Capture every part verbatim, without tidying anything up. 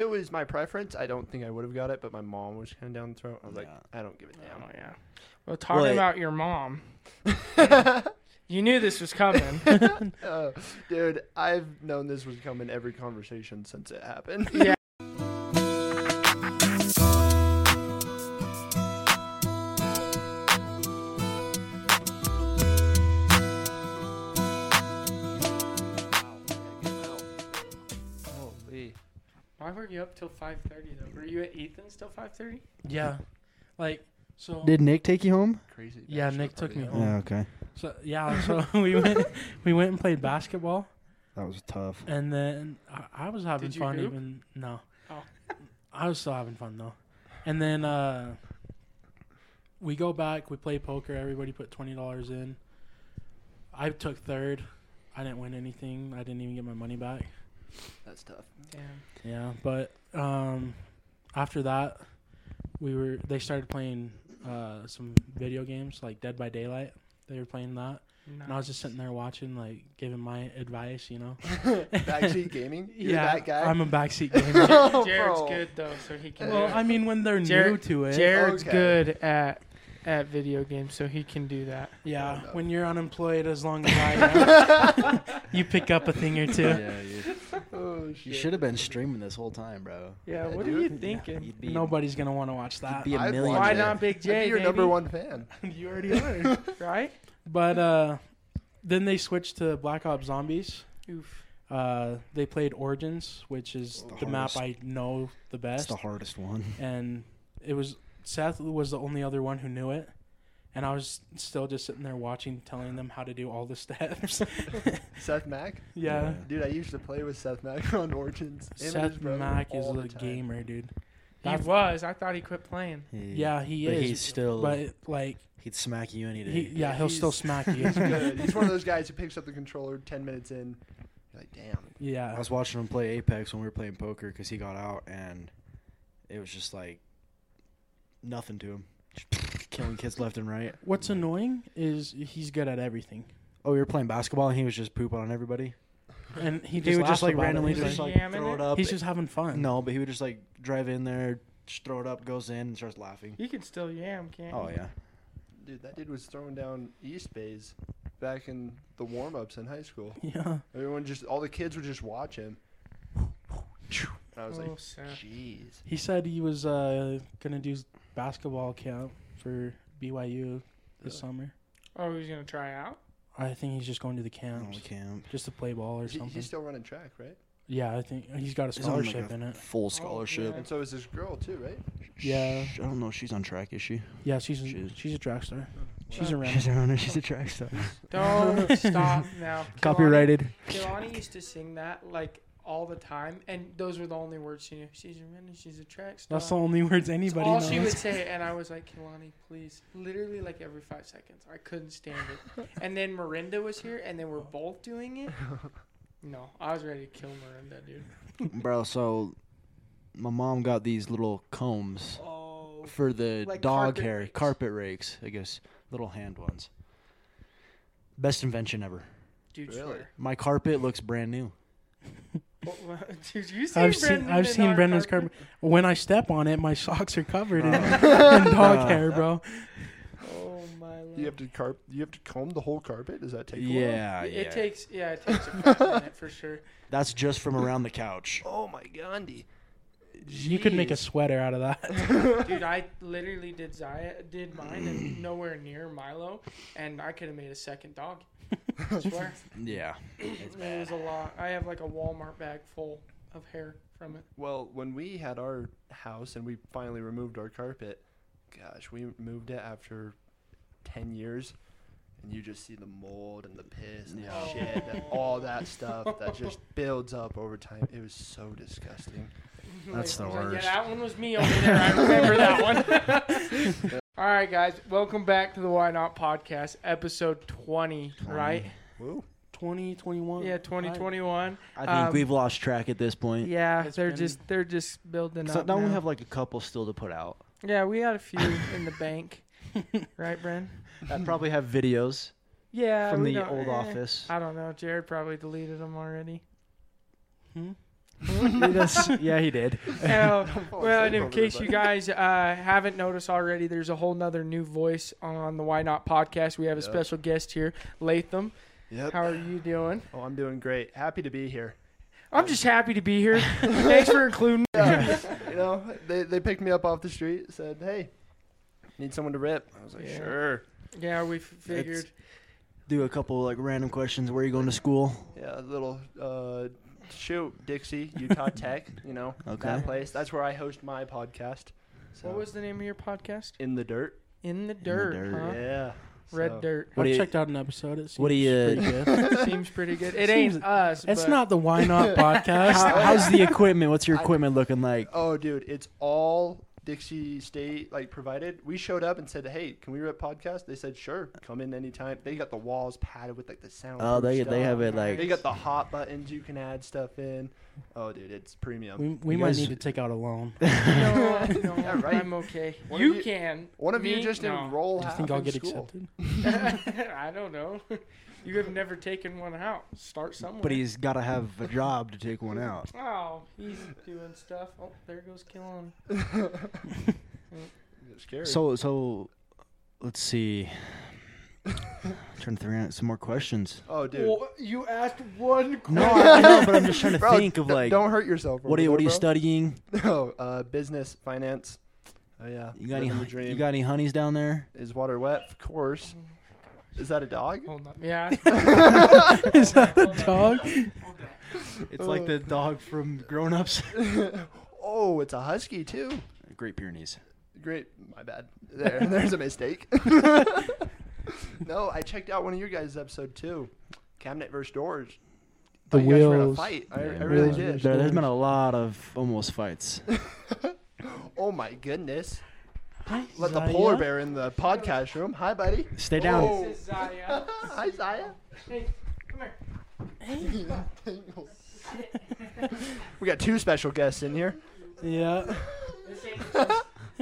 it was my preference, I don't think I would have got it, but my mom was kind of down the throat. I was like, Yeah. I don't give a damn. Oh, yeah. Well, talking Well, it- about your mom, you knew this was coming. uh, dude, I've known this was coming every conversation since it happened. Yeah. Holy. Why were you up till five thirty though? Were you at Ethan's till five thirty? Yeah, like so. Did Nick take you home? Crazy. Yeah, bachelor Nick took party. me home. Yeah, okay. So yeah, so we went we went and played basketball, That was tough. and then I, I was having Did you fun. hoop? Even no, Oh. I was still having fun though. And then uh, we go back. We play poker. Everybody put twenty dollars in. I took third. I didn't win anything. I didn't even get my money back. That's tough. Damn. Yeah, but um, after that, we were they started playing uh, some video games like Dead by Daylight. They were playing that, and I was just sitting there watching, like giving my advice, you know. Backseat gaming? You're yeah, that guy? I'm a backseat gamer. Oh, Jared's bro. good though, so he can. Well, do I it. mean, when they're new Jared- to it, Jared's Okay. good at at video games, so he can do that. yeah. Oh, no. When you're unemployed, as long as I am, you pick up a thing or two. Yeah, you, Oh, shit. you should have been streaming this whole time, bro. Yeah, Yeah, what dude. are you thinking? You'd be, Nobody's gonna want to watch that. you'd be a I'd million. watch Why it. not Big I'd J? be your baby? number one fan. You already are. right? But uh, then they switched to Black Ops Zombies. Oof. Uh, they played Origins, which is The the map hardest. I know the That's best, the hardest one. and it was Seth was the only other one who knew it, and I was still just sitting there watching, telling them how to do all the steps. Seth Mack? yeah, Dude, I used to play with Seth Mack on Origins. Him and his Seth brother Mack is all a the time. gamer, dude. He That's- was. I thought he quit playing. He- Yeah, he but is. he's still. but like, he'd smack you any day. he, yeah, he'll still He's- smack you. He's good. He's one of those guys who picks up the controller ten minutes in. You're like, damn. I yeah, was watching him play Apex when we were playing poker because he got out, and it was just like nothing to him. Just killing kids left and right. what's annoying is he's good at everything, Oh, we were playing basketball, and he was just pooping on everybody. and he He, just would laughs just like about it. randomly He's just like- like yamming throw it? it up. he's just having fun. No, but he would just like drive in there, just throw it up, goes in, and starts laughing. You can still yam, can't Oh you? yeah. Dude, that dude was throwing down East Bays back in the warm-ups in high school. Yeah. Everyone just, all the kids would just watch him. And I was Oh, like, sad. jeez. He said he was uh, gonna do basketball camp for B Y U this Really? summer. Oh, he's gonna try out. I think he's just going to the Oh, camps camp. just to play ball or Is he- something. he's still running track, right? Yeah, I think he's got a He's on, like, scholarship a in it. Full scholarship. yeah. And so is this girl too, right? Yeah. I don't know. She's on track, is she? Yeah, she's a, She's- she's a track star. She's Wow. a runner. She's a runner. She's a track star. Don't stop now. Copyrighted. Kilani used to sing that like all the time, and those were the only words she knew. She's a runner. She's a track star. That's the only words That's anybody all knows. she would say, and I was like, Kilani, please. Literally, like every five seconds. I couldn't stand it. And then Miranda was here, and they were both doing it. No, I was ready to kill Miranda, dude. Bro, so my mom got these little combs Oh, for the Like dog carpet hair. rakes. Carpet rakes, I guess. Little hand ones. Best invention ever. dude, Really? swear. My carpet looks brand new. What- what- Dude, you seen I've seen Brendan I've in seen our Brendan's carpet? carpet. When I step on it, my socks are covered in, Uh. in dog Uh. hair, bro. Oh my lord. You have to carp. You have to comb the whole carpet. Does that take? A while? Yeah, it yeah. takes yeah, it takes a fat minute for sure. That's just from around the couch. Oh my Gandhi. You could make a Jeez. sweater out of that. Dude, I literally did Zaya did mine and nowhere near Milo, and I could have made a second dog. I swear. Yeah. It was a lot. I have like a Walmart bag full of hair from it. Well, when we had our house and we finally removed our carpet, gosh, we moved it after ten years, and you just see the mold and the piss and Yeah. the shit, and all that stuff that just builds up over time. It was so disgusting. That's the I was like, worst. yeah, that one was me over there. I remember that one. All right, guys. Welcome back to the Why Not Podcast, episode twenty, right? Woo. twenty twenty-one. Yeah, twenty twenty-one. I think Um, we've lost track at this point. Yeah, It's they're been- just they're just building So up. don't we now. have like a couple still to put out? Yeah, we got a few in the bank, right, Bren? I probably have videos Yeah, from we the don't- old eh, office. I don't know. Jared probably deleted them already. Hmm? That's- yeah, he did. Uh, fall well, and asleep in over case there, you buddy. guys uh, haven't noticed already, there's a whole nother new voice on the Why Not podcast. We have a Yep. special guest here, Latham. Yep. How are you doing? Oh, I'm doing great. Happy to be here. I'm just happy to be here. Thanks for including me. Yeah. You know, they they picked me up off the street, said, "Hey, need someone to rip." I was like, Yeah. "Sure." Yeah, we f- figured. Do a couple like random questions. Where are you going to school? Yeah, a little uh, shoot, Dixie, Utah Tech. You know, Okay. that place. That's where I host my podcast. So, What was the name of your podcast? In the Dirt? In the Dirt, Dirt. huh? Yeah. Red So- Dirt. What do I've you- checked out an episode. It seems what do you- pretty good. Seems pretty good. It ain't Seems- us. It's but not the Why Not podcast. How, how's the equipment? What's your I- equipment looking like? Oh, dude, it's all Dixie State like provided. We showed up and said, "Hey, can we rip podcast?" They said, "Sure, come in anytime." They got the walls padded with like the sound. Oh, they they have it like. They got the hot buttons you can add stuff in. Oh, dude, it's premium. We, we You might guys- need to take out a loan. No, no, Yeah, right. I'm okay. One of you you- can. One of Me? you just No. enroll Do you half think I'll in get school. accepted? I don't know. You have never taken one out. Start somewhere. But he's got to have a job to take one out. Oh, he's doing stuff. Oh, there goes Killen. Get scared. So so, let's see. Trying to throw out some more questions. oh, dude. Well, you asked one question. No, I know, but I'm just trying to Bro, think of d- like. don't hurt yourself. What are you What are you over studying? there, bro. Oh, uh, business, finance. Oh yeah. You got any Living the dream. You got any honeys down there? Is water wet? Of course. Is that a dog? Hold on. Yeah. Is that a dog? It's like the dog from Grown Ups. Oh, it's a husky too. Great Pyrenees. Great. My bad. There, there's a mistake. No, I checked out one of your guys' episode too. Cabinet versus doors. The Thought you guys were in a wheels. fight. I, Yeah, I really wheels did. versus- There, there's been a lot of almost fights. Oh my goodness. Hi, Let the Zaya. polar bear in the podcast room. Hi, buddy. Stay down. Oh. This is Zaya. Hi, Zaya. Hey, come here. We got two special guests in here. Yeah. This ain't Zaya.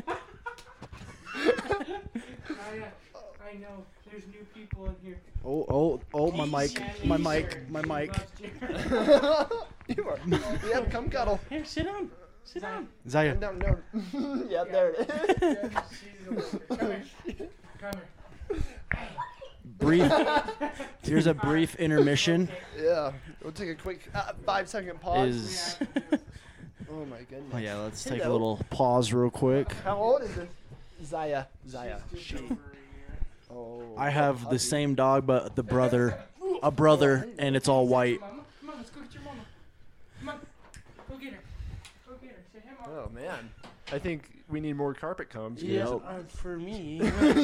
I know. There's new people in here. Oh oh oh my mic, my mic, my mic. You are. Yeah, come cuddle. Here, sit down. Sit down. Zaya, No, no. Yeah, there it is. Come here. Come here. brief. Here's a brief intermission. Yeah. We'll take a quick uh, five second pause. Is Oh my goodness. oh yeah, let's take a Hello. little pause real quick. How old is this? Zaya. Zaya. She. Oh. I have the puppy. same dog, but the brother, a brother, and it's all white. Mama, come on, let's go get your mama. Come on. Go get her. Go get her. Say, hey, mama. Oh man. I think we need more carpet combs. Yes, Yep. uh, for me.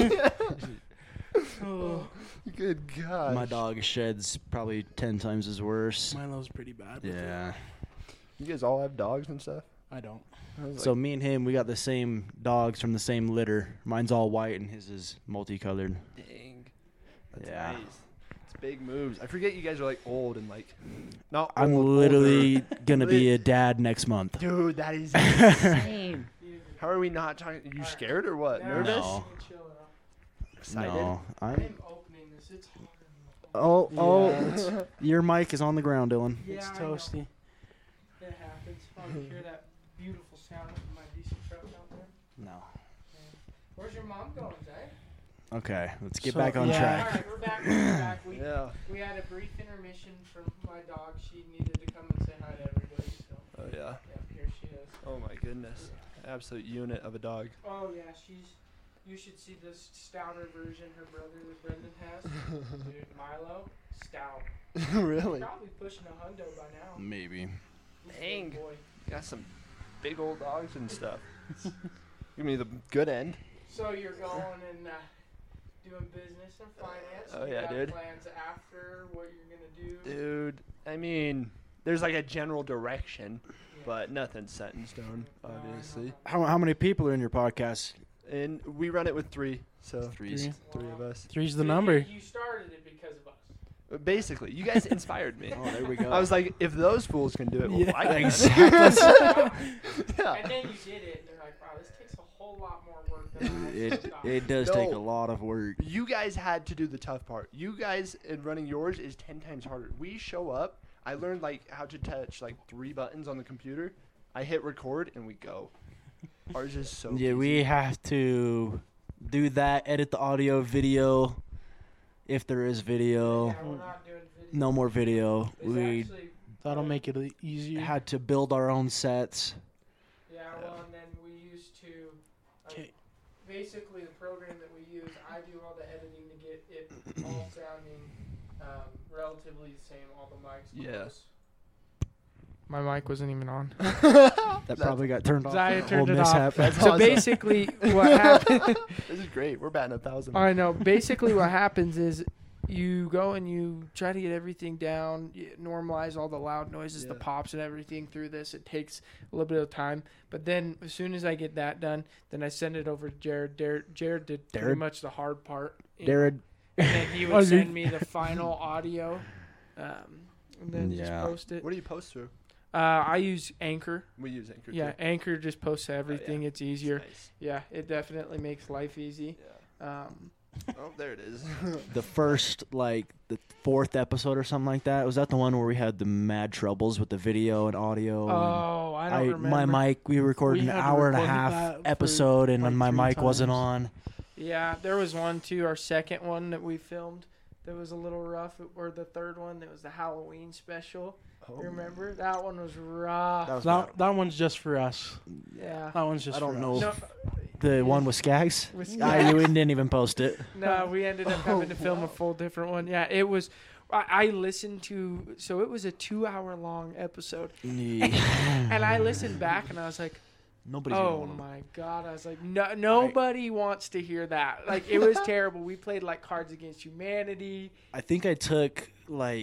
Oh, Good gosh. My dog sheds probably ten times as worse. Milo's pretty bad. with Yeah. You guys all have dogs and stuff? it. I don't. I was So like, me and him, we got the same dogs from the same litter. Mine's all white and his is multicolored. dang. That's Yeah. nice. It's big moves. I forget you guys are like old and like not I'm old, literally older. gonna be a dad next month. Dude, that is insane. How are we not talking? You scared or what? Now, Nervous? No. chill out. Excited? No, I'm. I'm opening this. It's hard. Oh, oh, Yeah. it's- your mic is on the ground, Dylan. Yeah, It's I know. toasty. It happens. Probably hear that beautiful sound of my diesel truck out there. No. Where's your mom going, Zay? Okay, let's get So, back on yeah. All track. right, we're back. We're back. We, Yeah. we had a brief intermission from my dog. She needed to come and say hi to everybody. So, Oh yeah. yeah, here she is. Oh my goodness. Absolute unit of a dog. Oh yeah, she's. You should see this stouter version her brother Brendan has. Dude, Milo, stout. Really? Probably pushing a hundo by now. Maybe. He's a Dang. good boy. Got some big old dogs and stuff. Give me the good end. So you're going and uh, doing business and finance. Oh, You yeah, got dude. Plans after what you're gonna do. Dude, I mean, there's like a general direction, Yeah. but nothing's set in stone, No, I know. obviously. How how many people are in your podcast? And we run it with three, so Threes. Three. three of Wow. us. Three's the So number. You, you started it because of us. Basically, you guys inspired me. Oh, there we go. I was like, if those fools can do it, well, Yeah, I can. exactly. Yeah. And then you did it, and they're like, "Wow, this takes a whole lot more work than I it thought." it does take a No. lot of work. You guys had to do the tough part. You guys in running yours is ten times harder. We show up. I learned like how to touch like three buttons on the computer. I hit record and we go. Ours is so Yeah, easy. we have to do that, edit the audio, video, if there is video. Yeah, we're not doing video. No more video. It's We actually, That'll make it e- easier. had to build our own sets. yeah, well, and then we used to. Like, 'Kay. basically, the program that we use, I do all the editing to get it all sounding um, relatively the same. All the mics. Yeah. close. My mic wasn't even on. That probably got turned off. Zaya Whole turned it off. mishap. That's So awesome. basically, what happened? This is great. We're batting a thousand. I know. Basically, what happens is you go and you try to get everything down, you normalize all the loud noises, the Yeah. pops, and everything through this. It takes a little bit of time, but then as soon as I get that done, then I send it over to Jared. Jared, Jared did pretty Jared? much the hard part, you know, Jared. and then he Oh, would you- send me the final audio, um, and then just Yeah. post it. What do you post through? Uh, I use Anchor. We use Anchor. Yeah, too. Anchor just posts everything. It's easier. Nice. Yeah, it definitely makes life easy. Yeah. Um, Oh, there it is. The first, like, the fourth episode or something like that. Was that the one where we had the mad troubles with the video and audio? and oh, I don't remember. My mic, we recorded We an had to hour and a record half that for, episode, and like, my three mic wasn't times. on. Yeah, there was one too. Our second one that we filmed that was a little rough, or the third one that was the Halloween special. Oh. Remember that one was rough. That was That, that one's just for us. yeah. That one's just I don't for know. us. No, The one with Skags? with I we didn't even post it. no, we ended up having to film a full different one. Yeah, it was. I, I listened to so it was a two-hour long episode, and I listened back and I was like, Nobody's oh gonna want my god! I was like, no, nobody wants to hear that. Like it was terrible. We played like Cards Against Humanity. I think I took like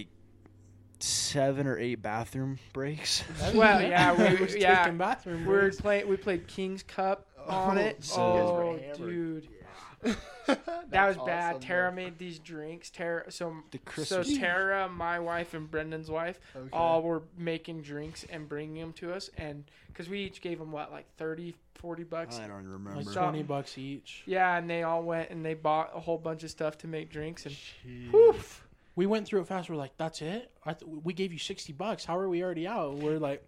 seven or eight bathroom breaks. Well, yeah, we we, was yeah, taking bathroom we were breaks. playing. We played King's Cup on Oh, it. so you guys were Oh, hammered. dude, That's that was bad. awesome, Tara though. made these drinks. Tara, so The so Christmas. Tara, my wife, and Brendan's wife Okay. all were making drinks and bringing them to us, and because we each gave them what, like thirty, forty bucks. I don't remember. Like So- twenty bucks each. Yeah, and they all went and they bought a whole bunch of stuff to make drinks, and Jeez. woof. We went through it fast. We're like, that's it? I th- we gave you sixty bucks. How are we already out? We're like,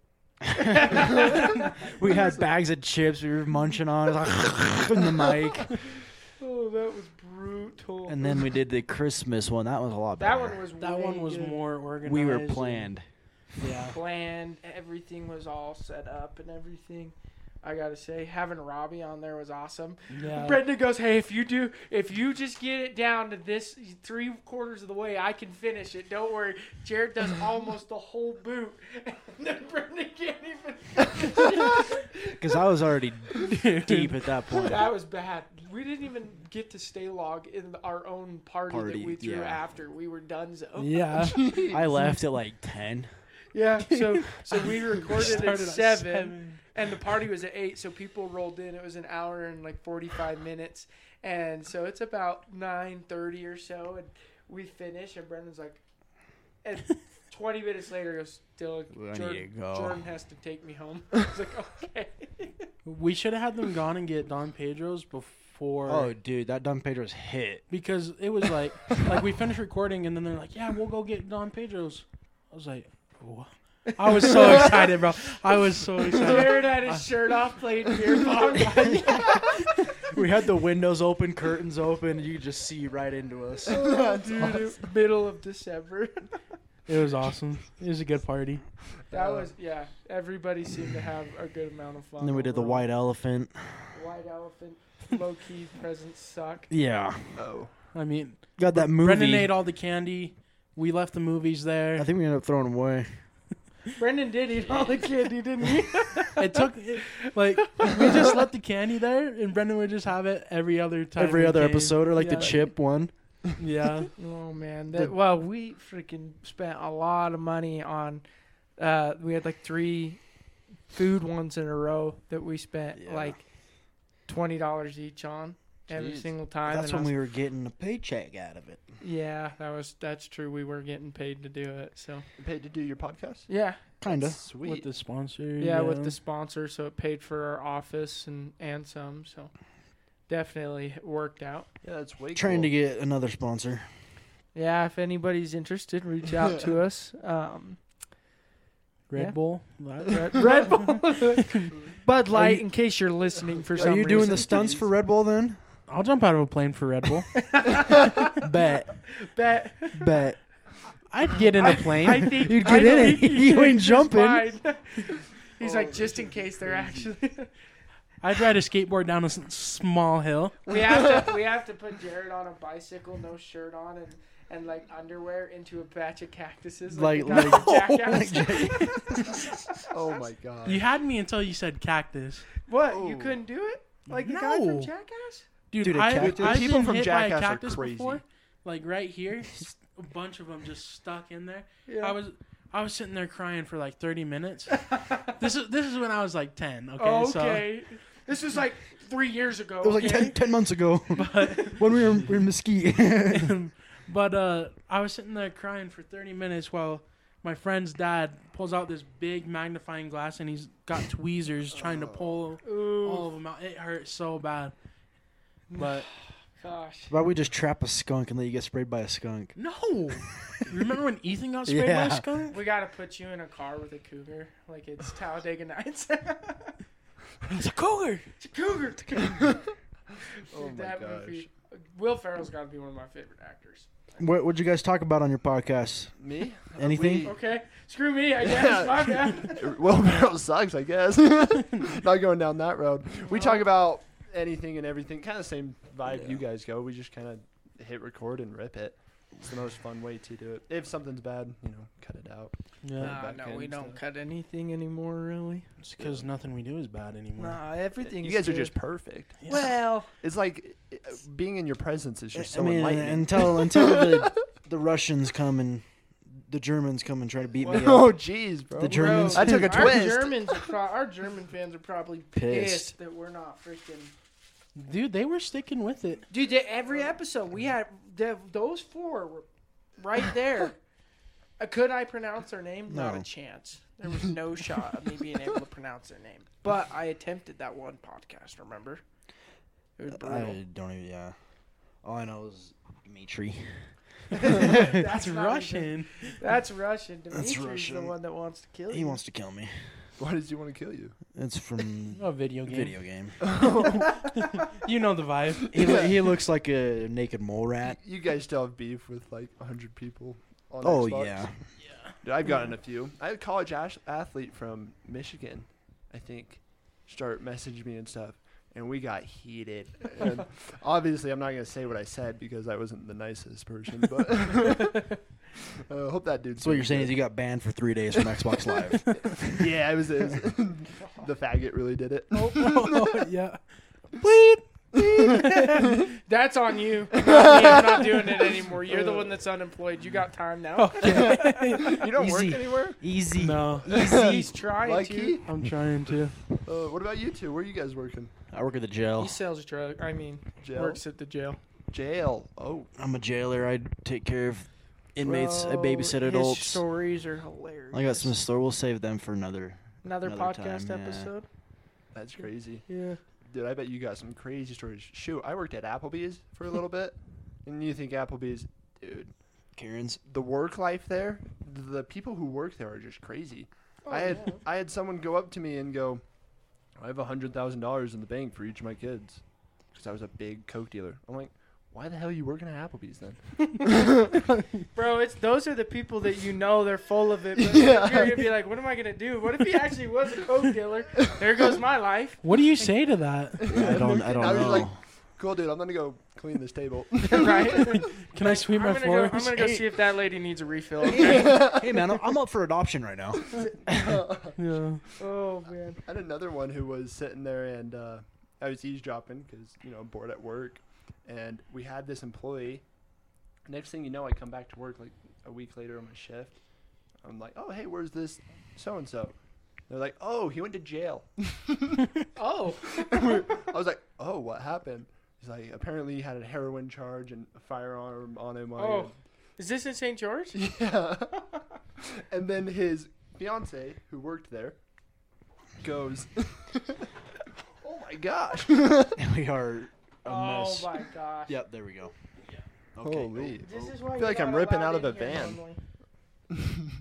We had bags of chips we were munching on in the mic. Oh, that was brutal. And then we did the Christmas one. That was a lot that better. one was that way one was good. more organized. We were and- planned. Yeah. planned. Everything was all set up and everything. I gotta say, having Robbie on there was awesome. Yeah. Brendan goes, "Hey, if you do, if you just get it down to this three quarters of the way, I can finish it. Don't worry." Jared does almost the whole boot, and then Brendan can't even. Because I was already deep at that point. That was bad. We didn't even get to stay log in our own party, Party, that we threw yeah. after. We were done. So Yeah. I left at like ten. yeah. So so we recorded Started at at seven. And the party was at eight, so people rolled in. It was an hour and like forty-five minutes, and so it's about nine thirty or so, and we finish. And Brendan's like, and twenty minutes later, he goes, "Still, I need Jordan, to go." Jordan has to take me home." I was like, "Okay." We should have had them gone and get Don Pedro's before. Oh, dude, that Don Pedro's hit. Because it was like, like we finished recording and then they're like, yeah, we'll go get Don Pedro's. I was like, what? I was so excited, bro. I was so excited. Jared had his shirt off, playing beer pong. We had the windows open, curtains open, and you could just see right into us. Dude, it- middle of December. It was awesome. It was a good party. That was yeah. Everybody seemed to have a good amount of fun. And then we did the overall. white elephant. White elephant. Low key presents suck. Yeah. Oh. I mean, Got that movie. Brendan ate all the candy. We left the movies there. I think we ended up throwing them away. Brendan did eat all the candy, didn't he? It took, it, like, we just left the candy there, and Brendan would just have it every other time. Every we other came. episode, or like Yeah. the chip one. Yeah. Oh man, that, well, we freaking spent a lot of money on. Uh, we had like three food ones in a row that we spent Yeah. like twenty dollars each on every Jeez. single time. That's and I when was- we were getting a paycheck out of it. Yeah, that was that's true. We were getting paid to do it, so You paid to do your podcast? yeah, Kinda. Sweet. With the sponsor. yeah, with the sponsor, so it paid for our office and and some, so definitely worked out. yeah, that's way Trying cool. to get another sponsor. Yeah, if anybody's interested, reach out to us. Um, Red Yeah. Bull. That- Red, Red Bull. Bud Light, in case you're listening for some Are you doing the reason. stunts for Red Bull then? I'll jump out of a plane for Red Bull. Bet. Bet. Bet. I'd get in a plane. I think You'd I get in think it. he You ain't changed his jumping. mind. He's like, Holy just in case they're actually. I'd ride a skateboard down a s- small hill. we have to. We have to put Jared on a bicycle, no shirt on, and and like underwear into a patch of cactuses. Like, Like- the guy like- from Jackass. Oh my god. You had me until you said cactus. What? Oh. You couldn't do it? Like the guy from No. Jackass? Dude, Dude, a I, cactus? I've People been from hit by a Jackass are cactus crazy. before. Like right here, a bunch of them just stuck in there. Yeah. I was I was sitting there crying for like thirty minutes. this is this is when I was like ten. Okay, Okay. This was like three years ago. It was like okay? ten, ten months ago so but when we were, we were in Mesquite. but uh, I was sitting there crying for thirty minutes while my friend's dad pulls out this big magnifying glass and he's got tweezers trying to pull Ooh, all of them out. It hurt so bad. But gosh. Why don't we just trap a skunk and let you get sprayed by a skunk? no, remember when Ethan got sprayed by Yeah. a skunk? We gotta put you in a car with a cougar, like it's Talladega Nights. It's a cougar. It's a cougar. Oh Dude, my that gosh. movie. Will Ferrell's got to be one of my favorite actors. What would you guys talk about on your podcast? Me? Anything? Okay, screw me. I guess. My bad. Will Ferrell sucks, I guess. Not going down that road. We talk about anything and everything. Kind of same vibe you guys go. We just kind of hit record and rip it. It's the most fun way to do it. If something's bad, you know, cut it out. Yeah, Nah, back no, in we and don't stuff. cut anything anymore, really. it's because nothing we do is bad anymore. Nah, everything. You guys are just perfect. Yeah. Well. It's like uh, being in your presence is just so I mean, enlightening. until until the the Russians come and the Germans come and try to beat me Oh, up. jeez, bro. The Germans- I took a our twist. Germans are pro- our German fans are probably pissed, Pissed. that we're not freaking. Dude, they were sticking with it. Dude, they- every episode we had the, those four were right there. Uh, could I pronounce their name? Not No. a chance. There was no shot of me being able to pronounce their name. But I attempted that one podcast. Remember? It was brutal. I don't even. Yeah. All I know is Dmitri. That's not Russian. That's Russian. That's Dimitri's the Russian. one that wants to kill you. He wants to kill me. Why does he want to kill you? It's from A video game. video game. You know the vibe. He, lo- he looks like a naked mole rat. You guys still have beef with like one hundred people on Oh Xbox? yeah. Dude, I've gotten a few. I had a college ash- athlete from Michigan, I think, start messaging me and stuff, and we got heated. And obviously, I'm not gonna say what I said because I wasn't the nicest person, but uh, hope that dude's. So what you're doing saying is good. you got banned for three days from Xbox Live. Yeah, it was, it was the faggot really did it. Oh, yeah. That's on you. Not me. I'm not doing it anymore. You're the one that's unemployed. You got time now. You don't work Easy. anywhere? Easy. No, He's trying Like to. he? I'm trying to. Uh, what about you two? Where are you guys working? I work at the jail. He sells drugs. I mean, Jail? works at the jail. Jail. Oh, I'm a jailer. I take care of inmates. I Bro, babysit his adults. stories are hilarious. I got some story. We'll save them for another. Another, another podcast time, yeah. episode. that's crazy. Yeah. Dude, I bet you got some crazy stories. Shoot, I worked at Applebee's for a little bit, and you think Applebee's, dude, Karen's. the work life there, the people who work there are just crazy. Oh, I had yeah. I had someone go up to me and go, "I have a hundred thousand dollars in the bank for each of my kids," because I was a big coke dealer. I'm like, why the hell are you working at Applebee's then? Bro, it's those are the people that you know they're full of it. But Yeah. you're gonna be like, what am I gonna do? What if he actually was a coke dealer? There goes my life. What do you say to that? I don't. I don't I was know. like, cool, dude. I'm gonna go clean this table. Right? Can I sweep I'm my gonna floor? go. I'm gonna go see if that lady needs a refill. Okay? hey man, I'm, I'm up for adoption right now. Yeah. Oh man. I had another one who was sitting there, and uh, I was eavesdropping because, you know, I'm bored at work. And we had this employee. Next thing you know, I come back to work like a week later on my shift. I'm like, oh, hey, where's this so-and-so? They're like, oh, he went to jail. Oh. I was like, oh, what happened? He's like, apparently he had a heroin charge and a firearm on him. while he Oh. Is this in Saint George? was- Yeah. And then his fiance, who worked there, goes, oh, my gosh. we are a Oh mess. my gosh. Yep, there we go. Okay. Holy. This is why I you feel like I'm gotta ripping allow out of it a in here van. normally.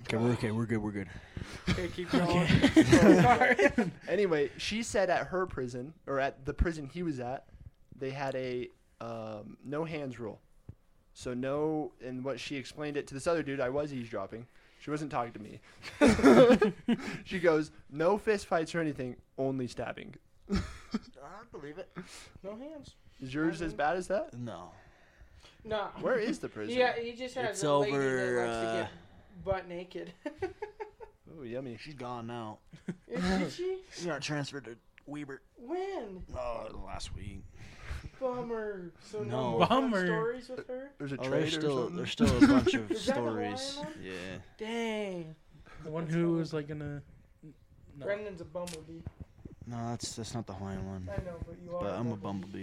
Okay, we're okay. We're good. We're good. Okay, keep going. Anyway, she said at her prison, or at the prison he was at, they had a um, no hands rule. So no, and what she explained it to this other dude, I was eavesdropping. She wasn't talking to me. She goes, no fist fights or anything, only stabbing. I believe it. No hands. Is yours as bad as that? No. No. Where is the prison? Yeah, he just has It's a lady over, that likes to uh, get butt naked. Oh, yummy. She's gone now. Did she? She got transferred to Weber. When? Oh, last week. Bummer. So no, No. more fun Bummer. stories with her? There's a Oh, trade there's or still something? there's still a bunch of Is that the stories. Hawaiian one? Yeah. Dang. The one That's who funny. was like gonna. No. Brendan's a bumblebee. No, that's that's not the Hawaiian one. I know, but you are. But I'm a bumblebee.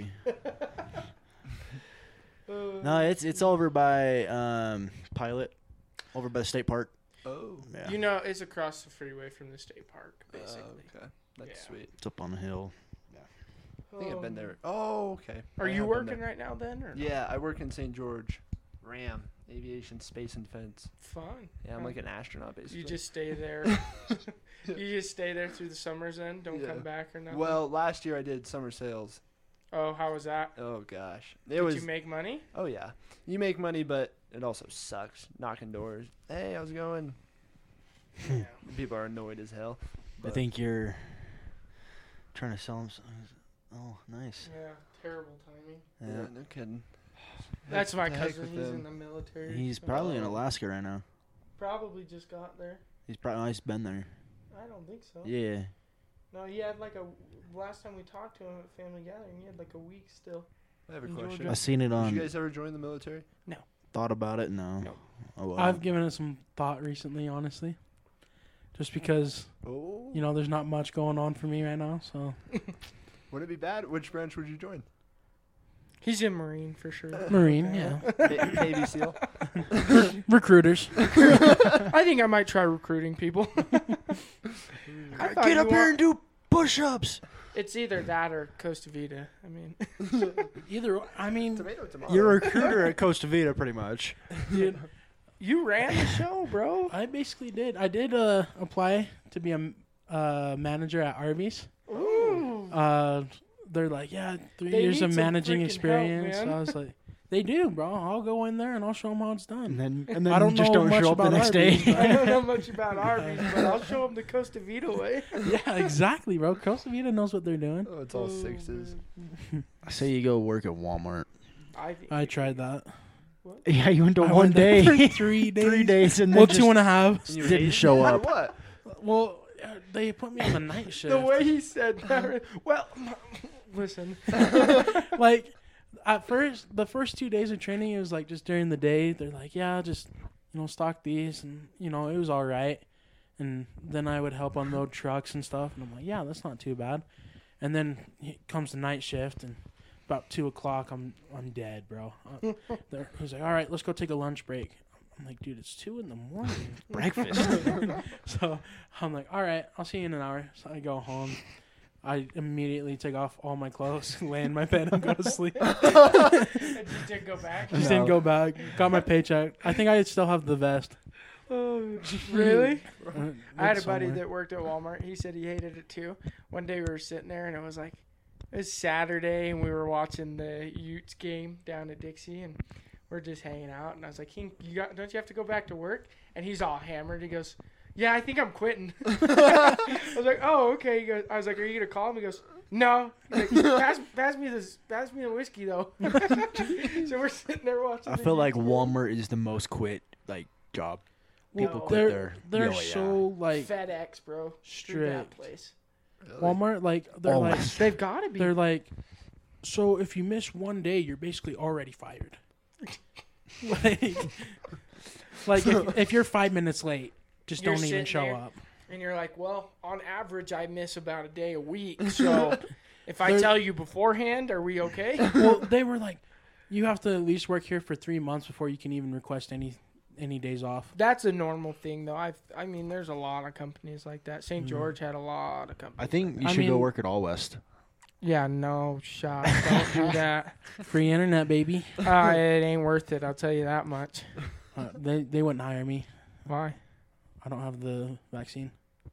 Uh, No, it's it's over by um Pilot, over by the state park. Oh. Yeah. You know, it's across the freeway from the state park, basically. Uh, okay. That's Yeah. sweet. It's up on a hill. I think I've been Um, there. Oh, okay. Are I you have been working there. right now then? Or Yeah, I work in Saint George. RAM. Aviation, Space, and Defense. Fun. Yeah, I'm Fun. like an astronaut, basically. You just stay there. You just stay there through the summers then? Don't Yeah. come back or nothing? Well, last year I did summer sales. Oh, how was that? Oh, gosh. It Did was. you make money? Oh, yeah. You make money, but it also sucks. Knocking doors. Hey, how's it going? Yeah. People are annoyed as hell. I but- think you're trying to sell them. Some, oh, nice. Yeah, terrible timing. Yeah, Yeah. no kidding. That's my The heck cousin. with He's them. in the military. He's probably in Oh. Alaska right now. Probably just got there. He's probably he's been there. I don't think so. Yeah. No, he had like a. Last time we talked to him at family gathering, he had like a week still. I have a In question. Georgia. I seen it Did on. you guys ever join the military? Thought about it. No. No. Oh well. I've given it some thought recently, honestly. Just because Oh. you know there's not much going on for me right now, so Would it be bad? Which branch would you join? He's in Marine for sure. Marine, yeah, Na- Navy SEAL? recruiters. I think I might try recruiting people. I thought Get you up here want- and do push-ups. It's either that or Costa Vida. I mean, Either, I mean, Tomato, tomato. You're a recruiter at Costa Vida, pretty much. dude, you ran the show, bro. I basically did. I did uh, apply to be a uh, manager at Arby's. Ooh. Uh, they're like, yeah, three They years need of some managing freaking help, experience. man. So I was like, they do, bro. I'll go in there and I'll show them how it's And done. then and then I don't you just know don't much show up the about next Arby's, day. but- I don't know much about Arby's, but I'll show him the Costa Vida way. Yeah, exactly, bro. Costa Vida knows what they're doing. Oh, it's all Oh, sixes. man. I say you go work at Walmart. I, think I tried that. Yeah, you went to I one went there for day, three days. three days, and then Well, just two and a half. And you didn't hated show it? up. Or what? Well, uh, they put me on the night shift. The way he said that. Well, listen. Like, at first, the first two days of training, it was like just during the day. They're like, yeah, just, you know, stock these. And, you know, it was all right. And then I would help unload trucks and stuff. And I'm like, yeah, that's not too bad. And then it comes the night shift. And about two o'clock, I'm I'm dead, bro. Uh, there- he's like, all right, let's go take a lunch break. I'm like, dude, it's two in the morning. breakfast. So I'm like, all right, I'll see you in an hour. So I go home. I immediately take off all my clothes, lay in my bed, and go to sleep. I just didn't go back. Just No. didn't go back. Got my paycheck. I think I still have the vest. Oh, really? Uh, I had a it's buddy somewhere. that worked at Walmart. He said he hated it too. One day we were sitting there and it was like, it was Saturday and we were watching the Utes game down at Dixie and we're just hanging out. And I was like, King, you got, don't you have to go back to work? And he's all hammered. He goes, yeah, I think I'm quitting. I was like, oh, okay. He goes, I was like, are you gonna call him? He goes, no. He's like, pass, pass me this, pass me the whiskey though. So we're sitting there watching. I the feel like Utes game. Walmart is the most quit like job. Well, People No. quit they're there. they're Oh, yeah. so like FedEx, bro. Screw that strict. place. Really? Walmart. Like they're Oh, like They've got to be. they're like. So if you miss one day, you're basically already fired. like, like if, if you're five minutes late, just You're don't even sitting show there. up. And you're like, well, on average, I miss about a day a week. So if I They're- tell you beforehand, are we okay? Well, they were like, you have to at least work here for three months before you can even request any any days off. That's a normal thing, though. I I mean, there's a lot of companies like that. Saint Mhm. George had a lot of companies. I think you I should go mean- work at All West. Yeah, no shot. Don't do that. Free internet, baby. Uh, it ain't worth it. I'll tell you that much. Uh, they they wouldn't hire me. Why? I don't have the vaccine.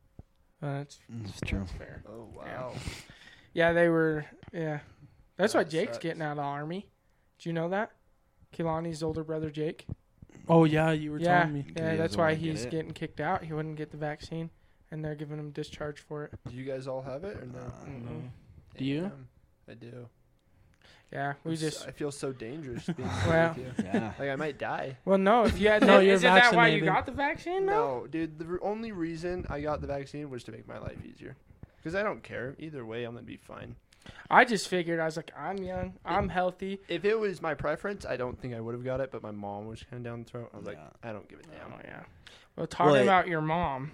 Uh, that's, That's true. that's fair. Oh wow. Yeah, they were. Yeah, that's why That Jake's sucks. getting out of the army. Do you know that? Kehlani's older brother Jake. Oh yeah, you were Yeah, telling me. yeah, He that's doesn't why wanna get he's it. getting kicked out. He wouldn't get the vaccine, and they're giving him discharge for it. Do you guys all have it or no? Uh, Mm-mm. Do you? Damn, I do. Yeah, we It's- just. I feel so dangerous being Well. with you. Yeah. Like I might die. Well, no, if you had, No, no, you're isn't that why you vaccinated. got the vaccine? No. No, dude. The re- only reason I got the vaccine was to make my life easier. Because I don't care either way. I'm gonna be fine. I just figured I was like, I'm young, I'm healthy. If it was my preference, I don't think I would have got it. But my mom was kind of down the throat. I was like, Yeah. I don't give a Oh yeah. Well, talking Well, it- about your mom,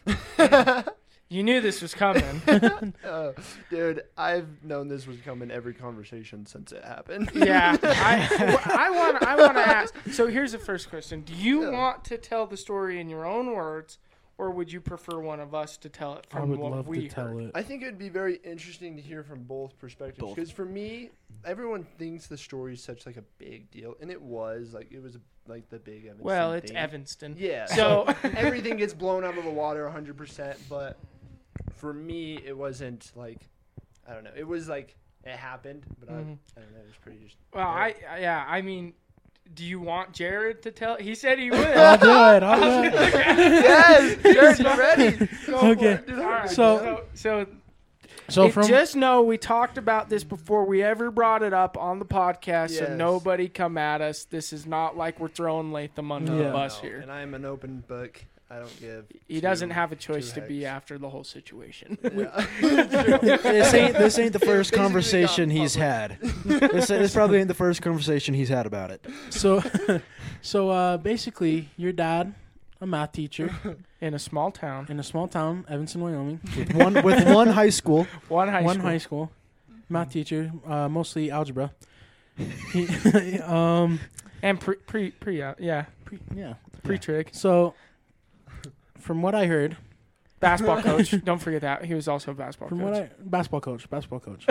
damn. you knew this was coming. Uh, dude, I've known this was coming every conversation since it happened. Yeah, I, I want I want to ask. So here's the first question: do you Yeah. want to tell the story in your own words, or would you prefer one of us to tell it I from would what love we to tell heard? it. I think it would be very interesting to hear from both perspectives. Both. Because for me, everyone thinks the story is such like a big deal, and it was like it was like the big Evanston. Well, it's thing. Evanston. Yeah. So Everything gets blown out of the water one hundred percent. But for me, it wasn't like I don't know. It was like it happened, but I, I don't Mhm. know. It was pretty just. well, I I- yeah, I mean, do you want Jared to tell? He said he would. I'll do it. I'll do it. Yes, Jared's ready. Go for Okay. it, dude. All right, So- so so So it- from just know we talked about this before we ever brought it up on the podcast, so Yes. nobody come at us. This is not like we're throwing Latham under Yeah. the bus No, here. And I'm an open book. I don't give. He two- doesn't have a choice two to be hecks. after the whole situation. Yeah. this ain't this ain't the first Basically conversation got he's had. this, this probably ain't the first conversation he's had about it. so so uh, basically, your dad, a math teacher In a small town, in a small town, Evanston, Wyoming, With one with one high school. one high one school. high school, math teacher, uh, mostly algebra. He, um, and pre pre pre uh, yeah pre, yeah. pre trig So, from what I heard, basketball coach. Don't forget that he was also a basketball from coach. what I basketball coach, basketball coach.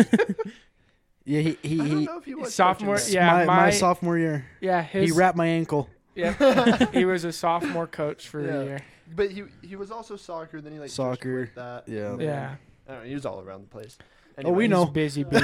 Yeah, he he, I don't he know if he was Sophomore- coaching yeah, my, my my- sophomore year. yeah, his He wrapped my ankle. yeah, he was a sophomore coach for Yeah. the year. that. But he he was also soccer. Then he like just Soccer, quit that. yeah. and then- Yeah, I don't know. He was all around the place. Oh, we he's know. busy bee.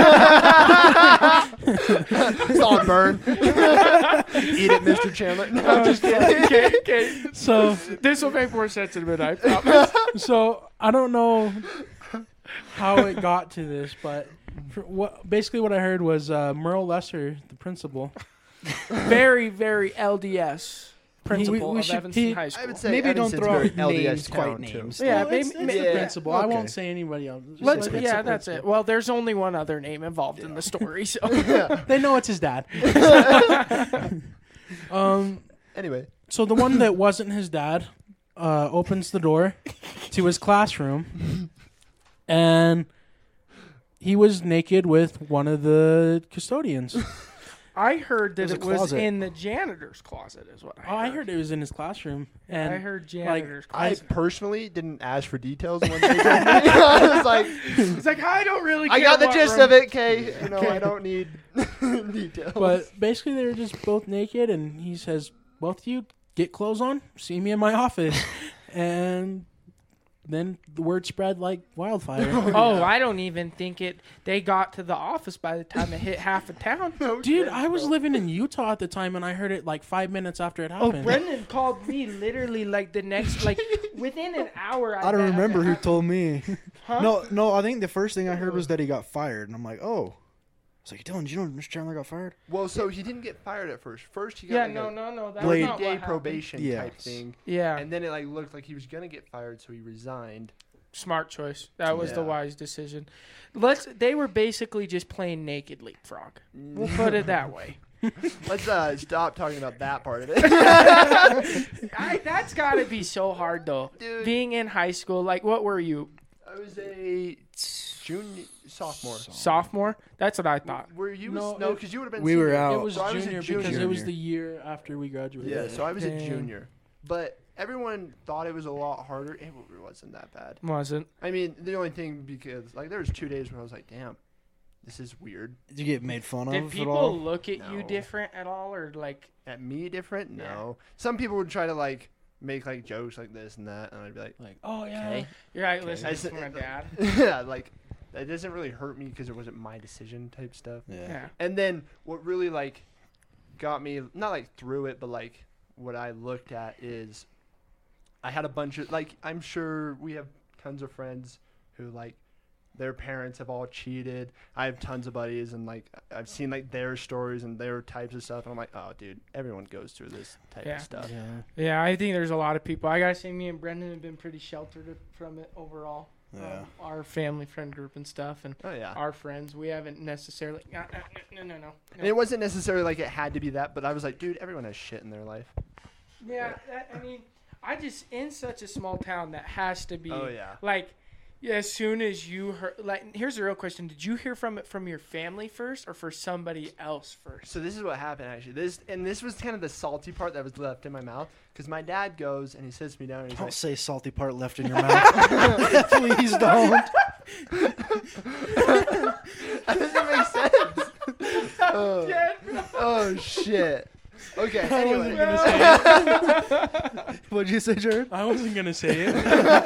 Saw it burn. Eat it, Mister Chandler. No, I'm just kidding. okay, okay. So, This will make more sense in a minute. I promise. so I don't know how it got to this, but for what basically what I heard was uh, Merle Lesser, the principal. Very, very L D S principal we of should- Evanston he- High School. I would say Maybe don't Evanston's throw very out L D S names, quite town, too. names. Yeah, Well, maybe- it's, it's maybe- the Yeah, principal. I won't okay. say anybody else. Just Let's, like it's yeah, the that's it. principal. Well, there's only one other name involved in the story, so They know it's his dad. um. Anyway, So the one that wasn't his dad uh, opens the door to his classroom, and he was naked with one of the custodians. I heard that There's a it was closet. in the janitor's closet. Is what I Oh, heard. I heard it was in his classroom, and I heard janitor's I closet. personally didn't ask for details when they told me. I was like, It's like I don't really. I care got the what gist room- of it, Kay. You know, Okay. I don't need details. but basically they were just both naked, and he says, "Both of you get clothes on. See me in my office," and then the word spread like wildfire. Oh, I don't even think it. They got to the office by the time it hit half of town. No Dude, shit, I was bro. living in Utah at the time, and I heard it like five minutes after it Oh, happened. Brendan called me literally like the next, like within an hour. I don't bet remember that who happened. told me. Huh? No, no. I think the first thing I heard was that he got fired, and I'm like, oh. I was like, Dylan, did you know Mister Chandler got fired? Well, so he didn't get fired at first. First, he got Yeah, like no, a no, no. That's Blade- not what day happened. probation Yes. type thing, Yeah, and then it like looked like he was gonna get fired, so he resigned. smart choice. That was the Yeah. wise decision. Let's. They were basically just playing naked leapfrog. We'll put it that way. Let's uh, stop talking about that part of it. I, that's got to be so hard though. Dude. Being in high school, like, what were you, I was a junior, sophomore. sophomore? That's what I thought. Were you? No, No, it- because you would have been. We were senior. out. It was So I was a junior because junior. it was the year after we graduated. Yeah, so I was a Dang. junior, but everyone thought it was a lot harder. It wasn't that bad. Wasn't. I mean, the only thing because like there was two days where I was like, damn, this is weird. Did you get made fun Did of at people all? look at you No. different at all, or like? At me different? Yeah. No. Some people would try to like make like jokes like this and that, and I'd be like, Like, Oh yeah. okay. You're right. Okay. Listen I to said- my dad. yeah, like that doesn't really hurt me because it wasn't my decision type stuff. yeah. Yeah. And then what really like got me not like through it, but like what I looked at is I had a bunch of like I'm sure we have tons of friends who like their parents have all cheated. I have tons of buddies and like I've seen like their stories and their types of stuff and I'm like, oh dude, everyone goes through this type Yeah. of stuff. Yeah. Yeah, I think there's a lot of people. I gotta say, me and Brendan have been pretty sheltered from it overall. Yeah. Um, our family friend group and stuff, and Oh yeah. our friends, we haven't necessarily. No, no, no, no. And it wasn't necessarily like it had to be that, but I was like, dude, everyone has shit in their life. Yeah, that, I mean, I just in such a small town that has to be. Oh yeah. Like, yeah, as soon as you heard, like, here's the real question: did you hear from it from your family first, or for somebody else first? So this is what happened actually. This and this was kind of the salty part that was left in my mouth because my dad goes and he sits me down and he's Don't like, say salty part left in your mouth. Please don't. that doesn't make sense. oh, Yeah. oh shit. Okay. I wasn't Anyway. gonna say it. What'd you say, Jared? I wasn't gonna say it.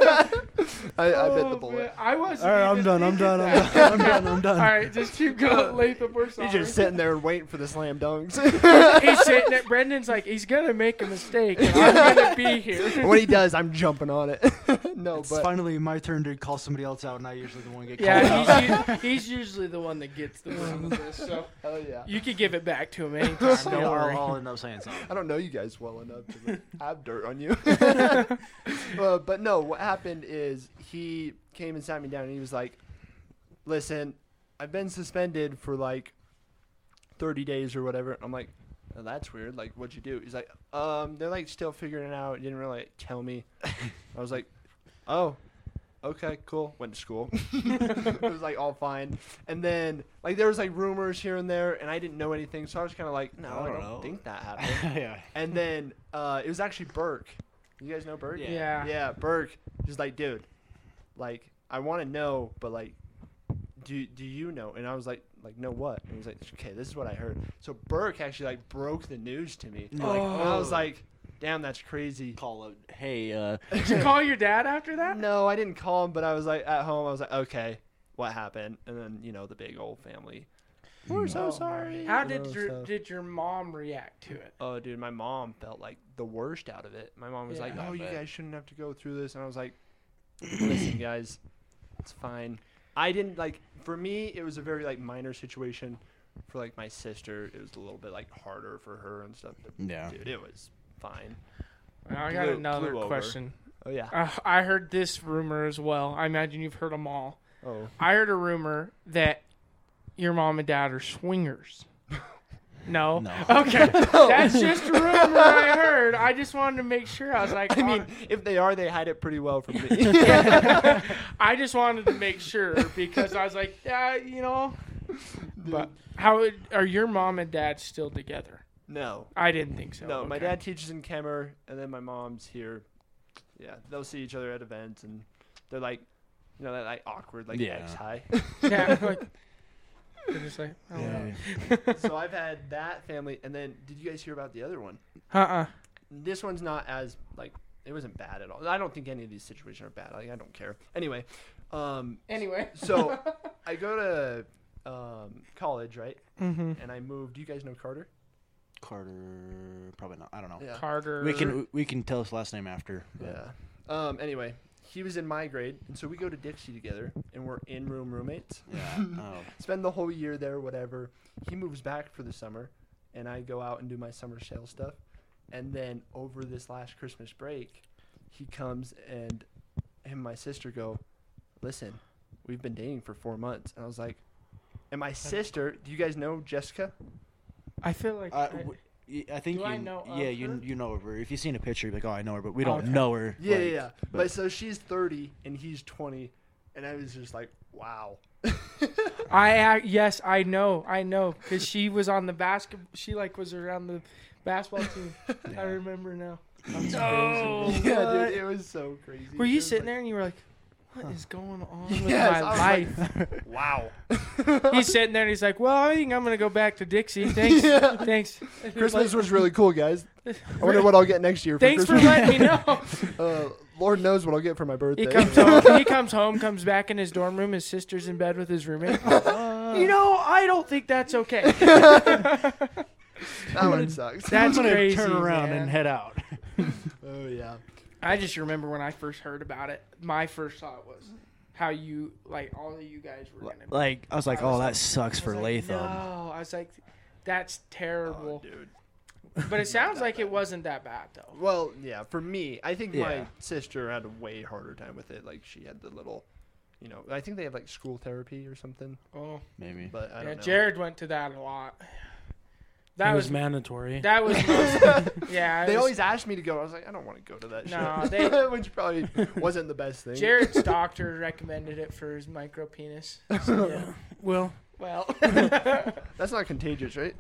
I, I bit the Oh, bullet. man, I wasn't. All right, I'm even done. I'm thinking done. I'm that. done. I'm done. I'm All done. right, just keep going, Latham. We're sorry. He's just sitting there waiting for the slam dunks. He's sitting there. Brendan's like, he's gonna make a mistake. And I'm gonna be here. when he does, I'm jumping on it. no, It's but finally my turn to call somebody else out, and I usually the one get called out. Yeah, he's, u- he's usually the one that gets the blame with this. So hell yeah. you could give it back to him anytime. Yeah, Don't worry. I'll, I'll end up saying something. I don't know you guys well enough to have dirt on you. uh, but no, what happened is he came and sat me down and he was like, listen, I've been suspended for like thirty days or whatever. I'm like, oh, that's weird. Like, what'd you do? He's like, um, they're like still figuring it out. He didn't really tell me. I was like, oh, okay, cool. Went to school. It was like all fine. And then like there was like rumors here and there and I didn't know anything. So I was kind of like, no, I I don't don't know. think that happened. Yeah. And then uh, it was actually Burke. You guys know Burke? Yeah. Yeah. Yeah, Burke. Just like, dude, like, I want to know, but like, do do you know? And I was like, like, know what? And he's like, okay, this is what I heard. So Burke actually like broke the news to me. You're like, And I was oh. like, damn, that's crazy. Call it. Hey, uh, Did you call your dad after that? No, I didn't call him, but I was like at home. I was like, okay, what happened? And then you know the big old family. We're so Oh, sorry. How you did know, your stuff. did your mom react to it? Oh, dude, my mom felt like the worst out of it. My mom was Yeah, like, I "Oh, you bet. guys shouldn't have to go through this," and I was like, "Listen, guys, it's fine." I didn't like. For me, it was a very like minor situation. For like my sister, it was a little bit like harder for her and stuff. But, Yeah. dude, it was fine. I got Blew- another blew over. question. Oh yeah. Uh, I heard this rumor as well. I imagine you've heard them all. Oh. I heard a rumor that your mom and dad are swingers. No. No. Okay. That's just a rumor I heard. I just wanted to make sure. I was like, I oh. mean, if they are, they hide it pretty well from me. I just wanted to make sure because I was like, yeah, you know. But how would- are your mom and dad still together? no. I didn't think so. No, my Okay. dad teaches in Kemmer, and then my mom's here. Yeah, they'll see each other at events, and they're like, you know, that like awkward, like Yeah. ex high. Yeah. Like, they're just like, oh, Yeah. wow. So I've had that family, and then did you guys hear about the other one? Uh-uh. This one's not as like it wasn't bad at all. I don't think any of these situations are bad. Like I don't care. Anyway, um, Anyway. so I go to um, college, right? Mm-hmm. And I moved. Do you guys know Carter? Carter, probably not. I don't know. Yeah. Carter. We can we can tell his last name after. but- Yeah. Um. Anyway, he was in my grade, and so we go to Dixie together, and we're in room roommates. Yeah. Oh. Spend the whole year there, whatever. He moves back for the summer, and I go out and do my summer sale stuff. And then over this last Christmas break, he comes and him and my sister go, listen, we've been dating for four months. And I was like, and my sister, do you guys know Jessica? I feel like. Uh, I, w- y- I think Do you, I know of yeah, her? you you know her. If you've seen a picture, you're like, oh, I know her, but we don't Okay. know her. Yeah, like, yeah, yeah. But, but- so she's thirty and he's twenty. And I was just like, wow. I ac yes, I know, I know, because she was on the basketball. She like was around the basketball team. I remember now. That's No. crazy. Yeah, dude, it was so crazy. Were It you was sitting like- there and you were like, what is going on Yes, with I my was life? like, wow. He's sitting there and he's like, well, I think I'm going to go back to Dixie. Thanks. Yeah. Thanks. Christmas was really cool, guys. I wonder what I'll get next year. For Thanks for Christmas. letting me know. Uh, Lord knows what I'll get for my birthday. He comes home. He comes home, comes back in his dorm room. His sister's in bed with his roommate. Uh, You know, I don't think that's okay. That one sucks. That's I'm gonna crazy. turn around man. and head out. Oh yeah. I just remember when I first heard about it. My first thought was how you, like, all of you guys were gonna. Be. Like I was like, I was oh, that like- sucks I for was like, Latham. No, I was like, that's Oh, terrible. dude. But it sounds like it wasn't that bad though. Well, yeah. For me, I think my Yeah. sister had a way harder time with it. Like she had the little, you know, I think they have like school therapy or something. Oh, Maybe. But I yeah. don't know. Jared went to that a lot. That it was, was mandatory. that was most, yeah. it They was- always asked me to go. I was like, I don't want to go to that No, shit. they- Which probably wasn't the best thing. Jared's doctor recommended it for his micro penis. Yeah. Well, Well, That's not contagious, right?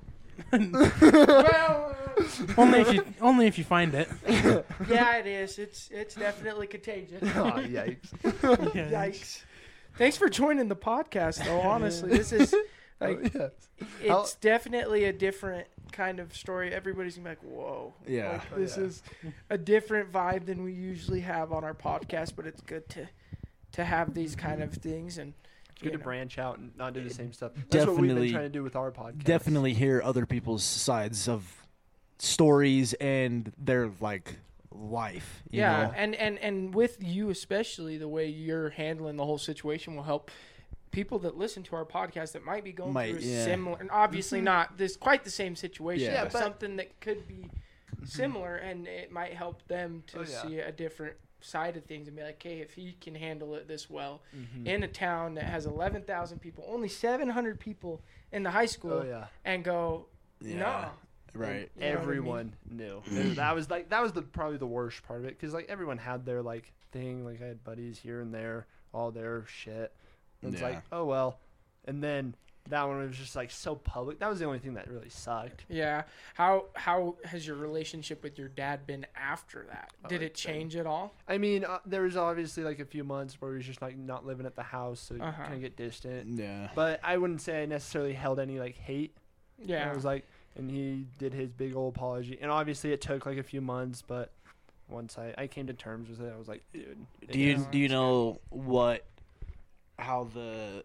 well, only if you only if you find it. yeah, it is. It's it's definitely contagious. Oh, yikes. Yikes! Thanks for joining the podcast, though. Honestly, this is like Oh, yeah. it's How- definitely a different kind of story. Everybody's gonna be like, "Whoa, Yeah. like, Oh, this yeah. is a different vibe than we usually have on our podcast." But it's good to to have these kind of things and. It's good you to know. branch out and not do the same stuff. That's what we've been Definitely- trying to do with our podcast. Definitely hear other people's sides of stories and their like life. You Yeah, know? and, and and with you especially, the way you're handling the whole situation will help people that listen to our podcast that might be going Might, through a yeah. similar, and obviously not this quite the same situation, Yeah. Yeah, but but- something that could be similar, and it might help them to Oh, yeah. see a different side of things and be like, hey, if he can handle it this well Mhm. in a town that has eleven thousand people, only seven hundred people in the high school, Oh yeah. and go, Yeah. no. Right. You know what I mean? Everyone knew. And that was like that was the probably the worst part of it because like everyone had their like thing. Like I had buddies here and there, all their shit. And it's Yeah. like, oh well. And then that one was just like so public. That was the only thing that really sucked. Yeah. How how has your relationship with your dad been after that? Oh, Did it it's been- change at all? I mean, uh, there was obviously like a few months where he was just like not living at the house, so you Uh-huh. kind of get distant. Yeah. But I wouldn't say I necessarily held any like hate. Yeah. I was like, and he did his big old apology, and obviously it took like a few months, but once I, I came to terms with it, I was like, dude. Do you Yeah. do you know what how the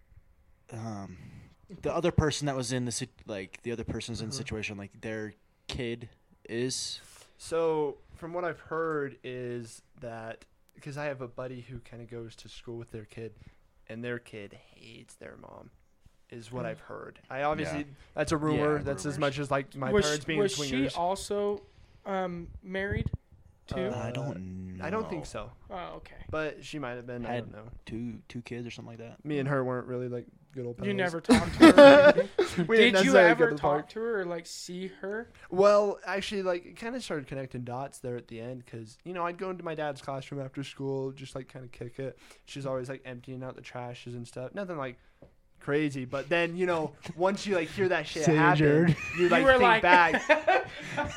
um the other person that was in the sit- like the other person's in the Mhm. situation like their kid is? So from what I've heard is that because I have a buddy who kind of goes to school with their kid, and their kid hates their mom, is what Mm. I've heard. I obviously Yeah. that's a rumor. Yeah, that's as rumors. much as like my was parents being was swingers. she also um, married too? Uh, I don't know. I don't think so, oh, okay. but she might have been. I Had- don't know. Two two kids or something like that. Me and her weren't really like good old pals. You never talked to her. Or anything? We didn't Did you necessarily ever go to the park. talk to her or like see her? Well, actually, like it kind of started connecting dots there at the end because you know I'd go into my dad's classroom after school, just like kind of kick it. She's always like emptying out the trashes and stuff. Nothing like crazy, but then you know once you like hear that shit Say it, happen, Jared. you like were think like- back.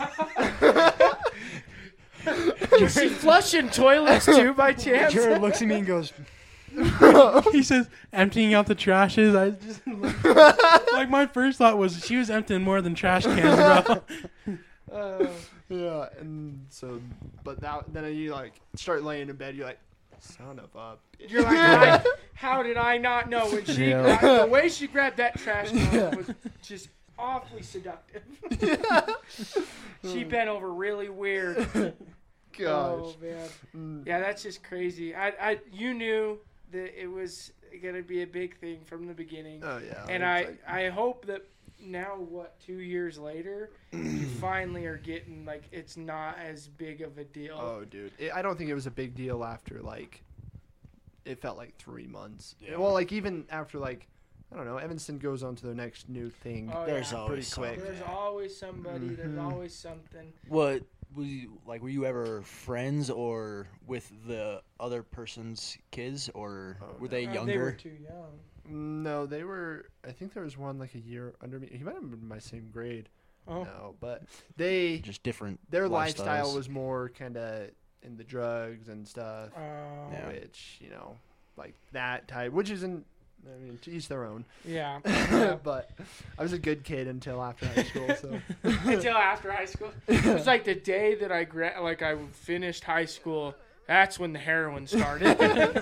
Is she flushing toilets too by chance? Jared looks at me and goes, He says emptying out the trashes. I just like my first thought was she was emptying more than trash cans, bro. Uh, Yeah, and so, but that then you like start laying in bed. You're like, son of a. bitch." You're like, I, how did I not know when she Yeah. grabbed, the way she grabbed that trash can was just awfully seductive. She bent over really weird. Gosh. Oh man, Mm. yeah, that's just crazy. I, I, you knew that it was gonna be a big thing from the beginning, Oh yeah. and it's I, like- I hope that now, what, two years later, you finally are getting like it's not as big of a deal. Oh, dude. It, I don't think it was a big deal after, like, it felt like three months. Yeah. Well, like, even after, like, I don't know, Evanston goes on to their next new thing. Oh, "There's yeah. always Pretty quick. something." There's always somebody. There's Mhm. always something. What was you like? Were you ever friends or with the other person's kids, or Oh, were no. they Uh, younger? They were too young. No, they were, I think there was one, like, a year under me. He might have been in my same grade. Oh, No, but they, Just different. their lifestyle lifestyles. was more kind of in the drugs and stuff, Oh. Yeah. which you know, like that type, which isn't. I mean, to each their own. Yeah. yeah. But I was a good kid until after high school. So Until after high school. It was like the day that I gra- like I finished high school. That's when the heroin started.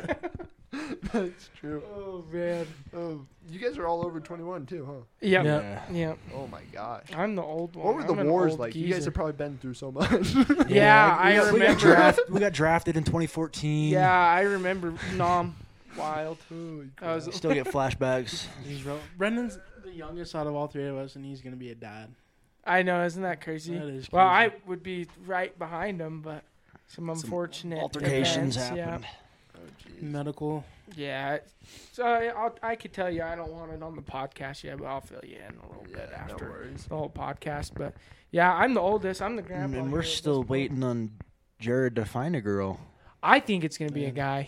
that's true. Oh man. Oh, you guys are all over twenty-one too, huh? Yep. Yeah. Yeah. Yeah. Oh my gosh. I'm the old one. What were the I'm an wars old like? You guys geezer. have probably been through so much. Yeah, we I got, we got remember. draft, we got drafted in twenty fourteen. Yeah, I remember Nom. Wild. Holy I was Still get flashbacks. He's real. Brendan's the youngest out of all three of us, and he's gonna be a dad. I know, isn't that crazy? That is Well, I crazy. would be right behind him, but some unfortunate Altercations events, happened. Oh, jeez. medical. Yeah. Yeah. So I, I'll, I could tell you I don't want it on the podcast yet, but I'll fill you in a little bit Yeah, no after worries. the whole podcast. But yeah, I'm the oldest. I'm the And, grandpa. and here we're at this still point. waiting on Jared to find a girl. I think it's gonna be a guy.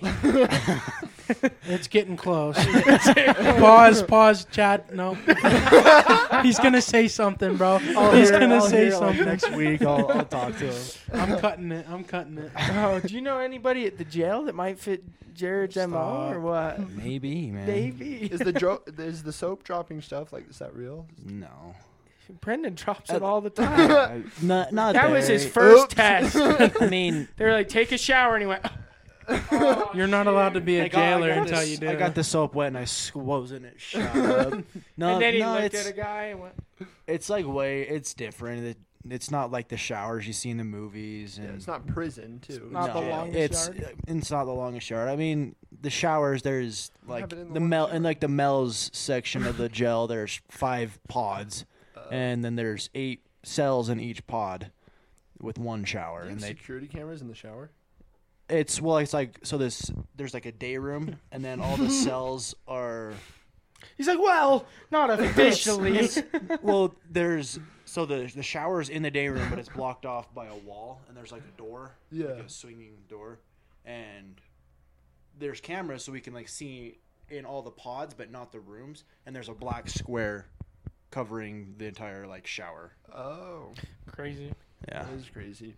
It's getting close. pause, pause, Chad. No. He's gonna say something, bro. He's gonna say something. next week. I'll, I'll talk to him. I'm cutting it. I'm cutting it. Oh, do you know anybody at the jail that might fit Jared's M O or Stop. what? Maybe, man. Maybe. Is the dro- is the soap dropping stuff like is that real? No. Brendan drops Uh, it all the time. Uh, not not That there. was his first Oops. test. I mean, They were like, take a shower, and he went. "Oh, You're not shit." allowed to be a I got- I jailer got until this- you do. I got the soap wet and I squoze in it. Shut up. No, And then he no, looked it's at a guy and went. it's like way it's different. It, it's not like the showers you see in the movies. And Yeah, it's not prison too. Not the no, longest it's, yard? It's not the longest yard. I mean, the showers. There's like have it in the the longest mel yard. in like the Mel's section of the gel. There's five pods, Uh, and then there's eight cells in each pod, with one shower. do you And have they security cameras in the shower? it's well, it's like so this. There's like a day room, and then all the cells are. He's like, well, not officially. Well, there's so the the shower's in the day room, but it's blocked off by a wall, and there's like a door, Yeah. like a swinging door, and there's cameras so we can like see in all the pods, but not the rooms, and there's a black square covering the entire like shower. Oh, Crazy. Yeah, that is crazy.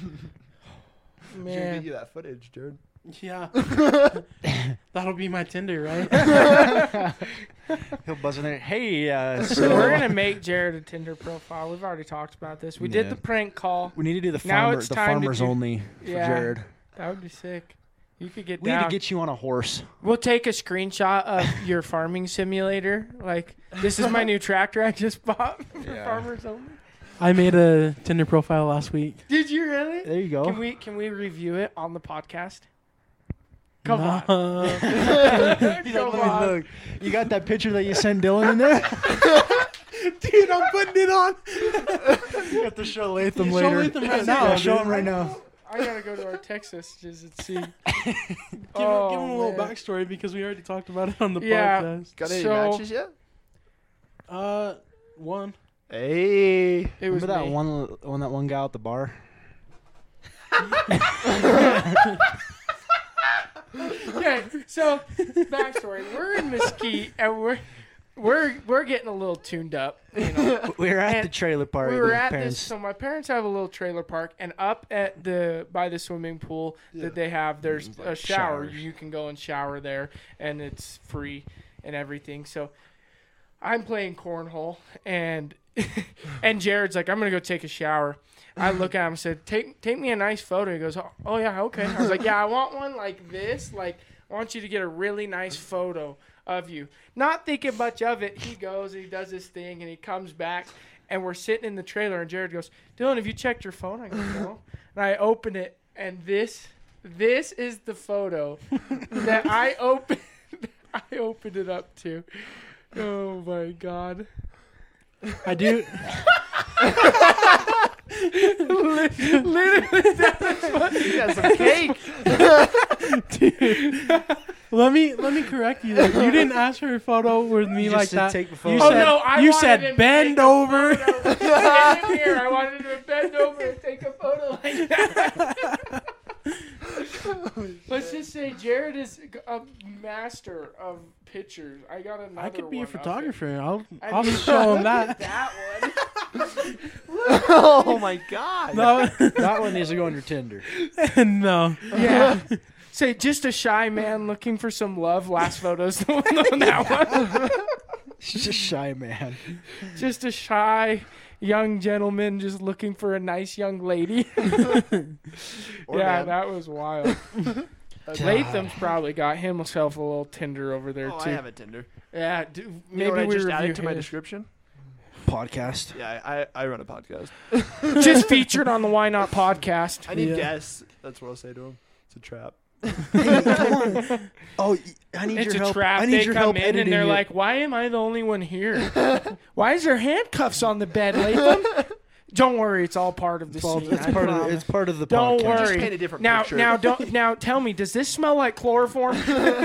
Who's gonna Man. get you that footage, Jared? Yeah. That'll be my Tinder, right? he'll buzz in there. Hey, uh, So so we're going to make Jared a Tinder profile. We've already talked about this. We did Yeah. the prank call. we need to do the Now farmer, it's the time to farmers do- only for Yeah. Jared. That would be sick. You could get We need down. to get you on a horse. We'll take a screenshot of your farming simulator. Like, this is my new tractor I just bought for Yeah. farmers only. I made a Tinder profile last week. Did you really? There you go. Can we can we review it on the podcast? Come on. No. He's Come like, "Let me on. look. You got that picture that you sent Dylan in there? Dude, I'm putting it on. You have to show Latham Show later. Latham right now. now, Show dude. him right now. I gotta go to our text messages and see. Give, Oh, give him a little man. backstory because we already talked about it on the Yeah. podcast. Got any So- matches yet? Uh, one. Hey. It was Remember that me. one, one that one guy at the bar? Okay, so backstory: we're in Mesquite and we're we're we're getting a little tuned up. You know, We were at And the trailer park. we were with at parents. this. So my parents have a little trailer park, and up at the by the swimming pool Yeah. that they have, there's There's, a like, shower. showers. You can go and shower there, and it's free and everything. So I'm playing cornhole, and and Jared's like, I'm gonna go take a shower. I look at him and said, take take me a nice photo. He goes, oh, oh yeah, okay. I was like, yeah, I want one like this. Like, I want you to get a really nice photo of you. Not thinking much of it. He goes and he does his thing and he comes back and we're sitting in the trailer and Jared goes, Dylan, have you checked your phone? I go, no. And I open it and this this is the photo that I opened I opened it up to. Oh my god. I do. Literally, that's what You got some cake. Dude, let me let me correct you. There. You didn't ask for a photo with me You like just said that. take the You photo. Oh said no, I you wanted said him to bend take a over. photo. In here, I wanted him to bend over and take a photo like that. Let's just say Jared is a master of pictures. I got another I could be one a of it. photographer. I'll I I'll mean, show him that. That one. Oh my god. No, That one needs to go on your Tinder. no. Yeah. Say, just a shy man looking for some love. Last photo's the one on that one. She's just shy, man. Just a shy young gentleman just looking for a nice young lady. Or yeah, man. that was wild. Latham's probably got himself a little Tinder over there Oh, too. I have a Tinder. Yeah, d- You maybe know what I we just review added to my his. description? Podcast. Yeah, I, I run a podcast. Just featured on the Why Not podcast. I need Yeah. guests. That's what I'll say to him. It's a trap. Oh, I need It's your a help. trap. I need They your come help in editing and they're it. like, "Why am I the only one here? Why is there handcuffs on the bed, Latham?" Don't worry, it's all part of the It's, all, scene. it's I part of the, promise. it's part of the Don't podcast. worry. Just paint a different now, picture. now, don't now. Tell me, does this smell like chloroform?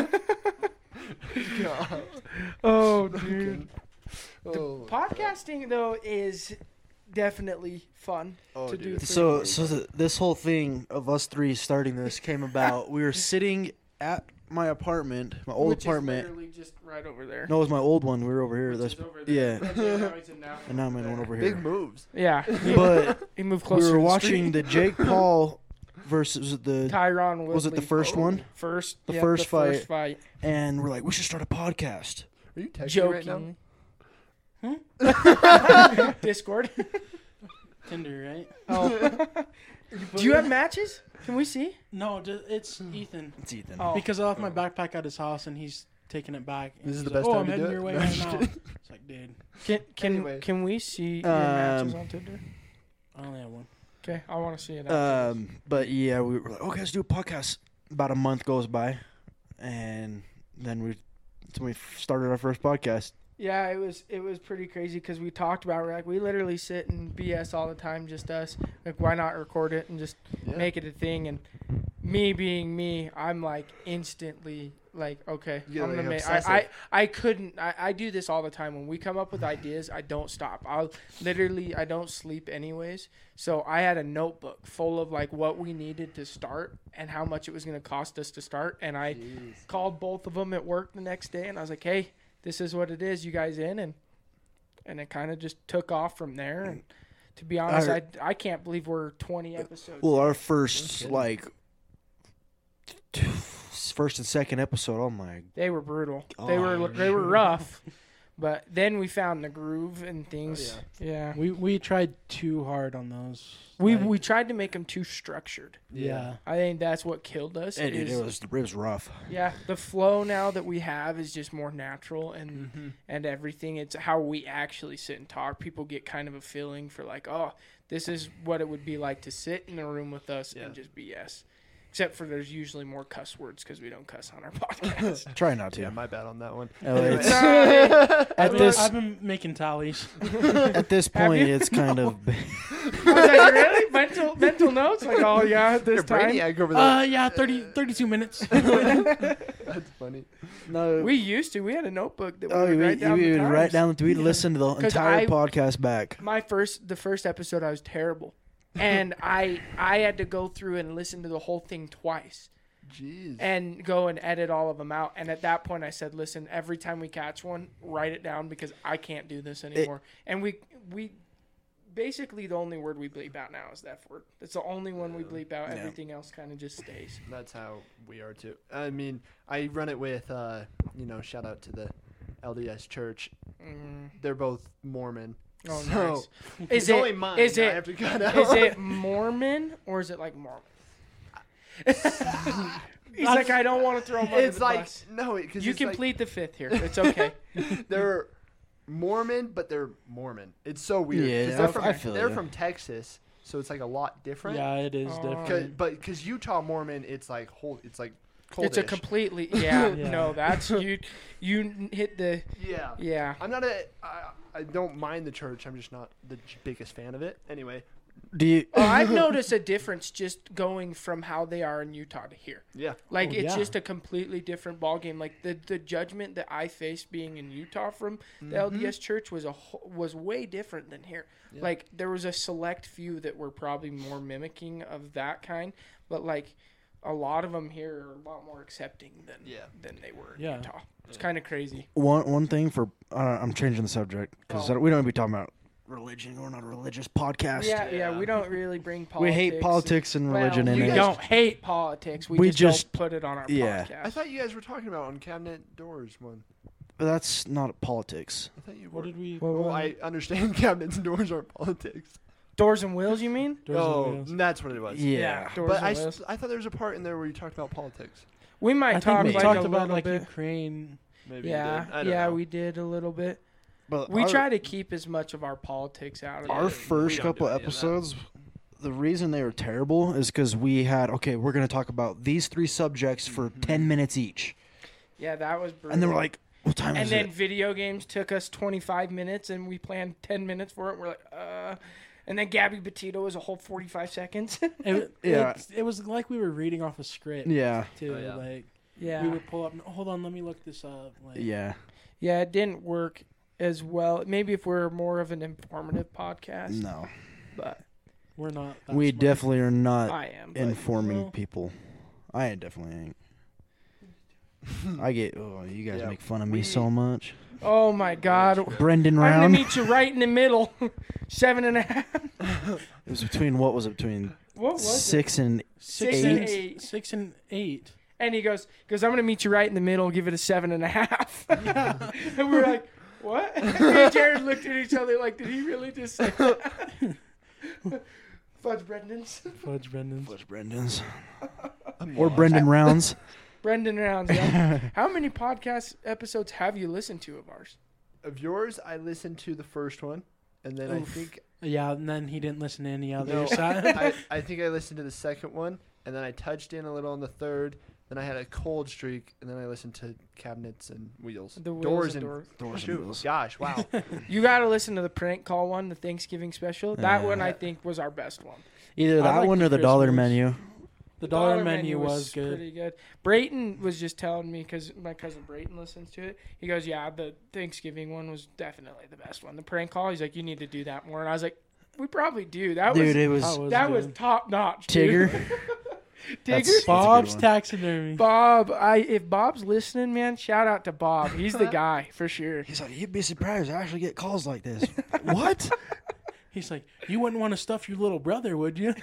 Oh, dude. Oh, Podcasting though is definitely fun oh, to dude. do. So, so the, this whole thing of us three starting this came about. We were sitting at my apartment, my old Which apartment. is literally just right over there. No, it was my old one. We were over here. Which That's is over yeah. there. Okay, now he's in that And now I'm in one over Big here. moves. Yeah, he, But he moved we closer. were to the watching street. the Jake Paul versus the, Tyron Woodley. was it the first one? First, The yep, first the first fight. and we're like, we should start a podcast. Are you texting right now? Joking. Discord. Tinder, right? Oh. Do you have matches? Can we see? No, ju- it's Ethan. It's Ethan. Oh. Because I left my backpack at his house and he's taking it back. And This is he's the like, best oh, time I'm to heading do your it." way No, right I'm just now. kidding. It's like, dude, Can can Anyway. can we see your matches Um, on Tinder? I only have one. Okay, I want to see it. Um, but yeah, we were like, okay, let's do a podcast. About a month goes by, and then we, so we started our first podcast. Yeah, it was it was pretty crazy because we talked about we're like we literally sit and B S all the time, just us. Like, why not record it and just Yeah. make it a thing? And me being me, I'm like instantly like, okay, You get, I'm like, gonna make. obsessive. I, I I couldn't. I, I do this all the time. When we come up with ideas, I don't stop. I'll literally I don't sleep anyways. So I had a notebook full of like what we needed to start and how much it was gonna cost us to start. And I Jeez. called both of them at work the next day, and I was like, hey, this is what it is, you guys in? And and it kind of just took off from there. And to be honest, Our- I, I can't believe we're twenty episodes. Well, in. our first Okay. like, t- first and second episode. Oh my! They were brutal. They were Gosh. they were rough. But then we found the groove and things. yeah. We we tried too hard on those. We Like, we tried to make them too structured. yeah. I think that's what killed us. It, it, is- was it was rough. Yeah, the flow now that we have is just more natural and Mm-hmm. and everything. It's how we actually sit and talk. People get kind of a feeling for like, oh, this is what it would be like to sit in a room with us Yeah. and just B S. Except for there's usually more cuss words because we don't cuss on our podcast. Try not to. Yeah, my bad on that one. Uh, it's- Nah, hey, at I've been- this I've been making tallies. at this Have point, you? it's kind of. I was like, really? Mental mental notes? Like, oh yeah, this You're time. Brainiac over there. Uh, yeah, thirty, thirty-two minutes. That's funny. No. We used to. We had a notebook that we Oh, would we, write down we the would times. write down. We listened to the 'Cause entire I- podcast back. My first, the first episode, I was terrible, and I I had to go through and listen to the whole thing twice. Jeez. And go and edit all of them out. And at that point, I said, "Listen, every time we catch one, write it down because I can't do this anymore." and we we basically the only word we bleep out now is the F word. It's the only one we bleep out. Yeah. Everything else kind of just stays. That's how we are too. I mean, I run it with, uh, you know, shout out to the L D S Church. Mm. They're both Mormon. Oh, So, nice. It's Is it only mine. is I it have to cut out. is it Mormon or is it like Mormon? He's like, I don't want to throw him under It's the like bus. no, because You it's can like, plead the fifth here. It's okay. they're Mormon, but they're Mormon. It's so weird. 'cause Yeah, they're I- from, I feel they're ya. from Texas, so it's like a lot different. Yeah, it is Oh. different. 'Cause- but because Utah Mormon, it's like hold, it's like coldish. It's a completely yeah, Yeah. No, that's you. You hit the yeah. yeah. I'm not a. I, I don't mind the church. I'm just not the j- biggest fan of it. Anyway. Do you? Oh, I've noticed a difference just going from how they are in Utah to here. Yeah. Like Oh, it's yeah. just a completely different ballgame. Like the the judgment that I faced being in Utah from the L D S church was a wh- was way different than here. Yeah. Like there was a select few that were probably more mimicking of that kind, but like a lot of them here are a lot more accepting than Yeah. than they were in Yeah. Utah. It's kind of crazy. One one thing for uh, I'm changing the subject because Oh. we don't want to be talking about religion. We're not a religious podcast. Yeah, yeah, Yeah. we don't really bring we politics. hate politics and Well, religion in we it. don't hate politics. We, We just, just- don't put it on our yeah. podcast. I thought you guys were talking about on cabinet doors one. But that's not politics. I thought you What were. did we? Well, Well, well, I understand cabinets and doors aren't politics. Doors and wheels, you mean? Doors and oh, wheels. that's what it was. Yeah. Doors But and I, wheels. s- I thought there was a part in there where you talked about politics. We might I talk think we like talked a about little like bit. Ukraine. Maybe Yeah, you did. I don't yeah, know. we did a little bit. But We our, try to keep as much of our politics out of our it. first we don't do couple any of that. episodes, the reason they were terrible is because we had, okay, we're going to talk about these three subjects for Mhm. ten minutes each. Yeah, that was brutal. And then we're like, what time and is then it? video games took us twenty-five minutes, and we planned ten minutes for it. We're like, uh. And then Gabby Petito was a whole forty-five seconds. It, Yeah. it, it was like we were reading off a script Yeah. too. Oh, yeah. Like yeah. we would pull up. Hold on, let me look this up. Like, Yeah. Yeah, it didn't work as well. Maybe if we're more of an informative podcast. No. But we're not. That We smart. definitely are not I am. But informing well- people. I definitely ain't. I get, oh, you guys Yeah, make fun of me we- so much. oh, my God. Brendan I'm going to Round. meet you right in the middle. Seven and a half. It was between, what was it, between What was it? six and Six eight? and eight. Six and eight. And he goes, he goes, I'm going to meet you right in the middle, give it a seven and a half. And we're like, what? Me and Jared looked at each other like, did he really just say that? Fudge Brendan's. Fudge Brendan. Fudge Brendan's. I'm Or lost. Brendan Rounds. Brendan Rounds. Yeah. How many podcast episodes have you listened to of ours? Of yours, I listened to the first one, and then I Oof. think Yeah, and then he didn't listen to any other No. side. I, I think I listened to the second one, and then I touched in a little on the third. Then I had a cold streak, and then I listened to cabinets and wheels, The wheels doors and and doors. Doors Shoot, and wheels. gosh, wow. You got to listen to the prank call one, the Thanksgiving special. That Yeah. one I think was our best one. Either I that like one the or the dollar Christmas. menu. The dollar, menu was good. Pretty good. Brayton was just telling me because my cousin Brayton listens to it. He goes, "Yeah, the Thanksgiving one was definitely the best one. The prank call." He's like, "You need to do that more." And I was like, "We probably do." That Dude, was it was That was that good. was top notch. Tigger. Dude. That's- Tigger. Bob's one. taxidermy. Bob, I if Bob's listening, man, shout out to Bob. He's the guy for sure. He's like, you'd be surprised I actually get calls like this. What? He's like, you wouldn't want to stuff your little brother, would you?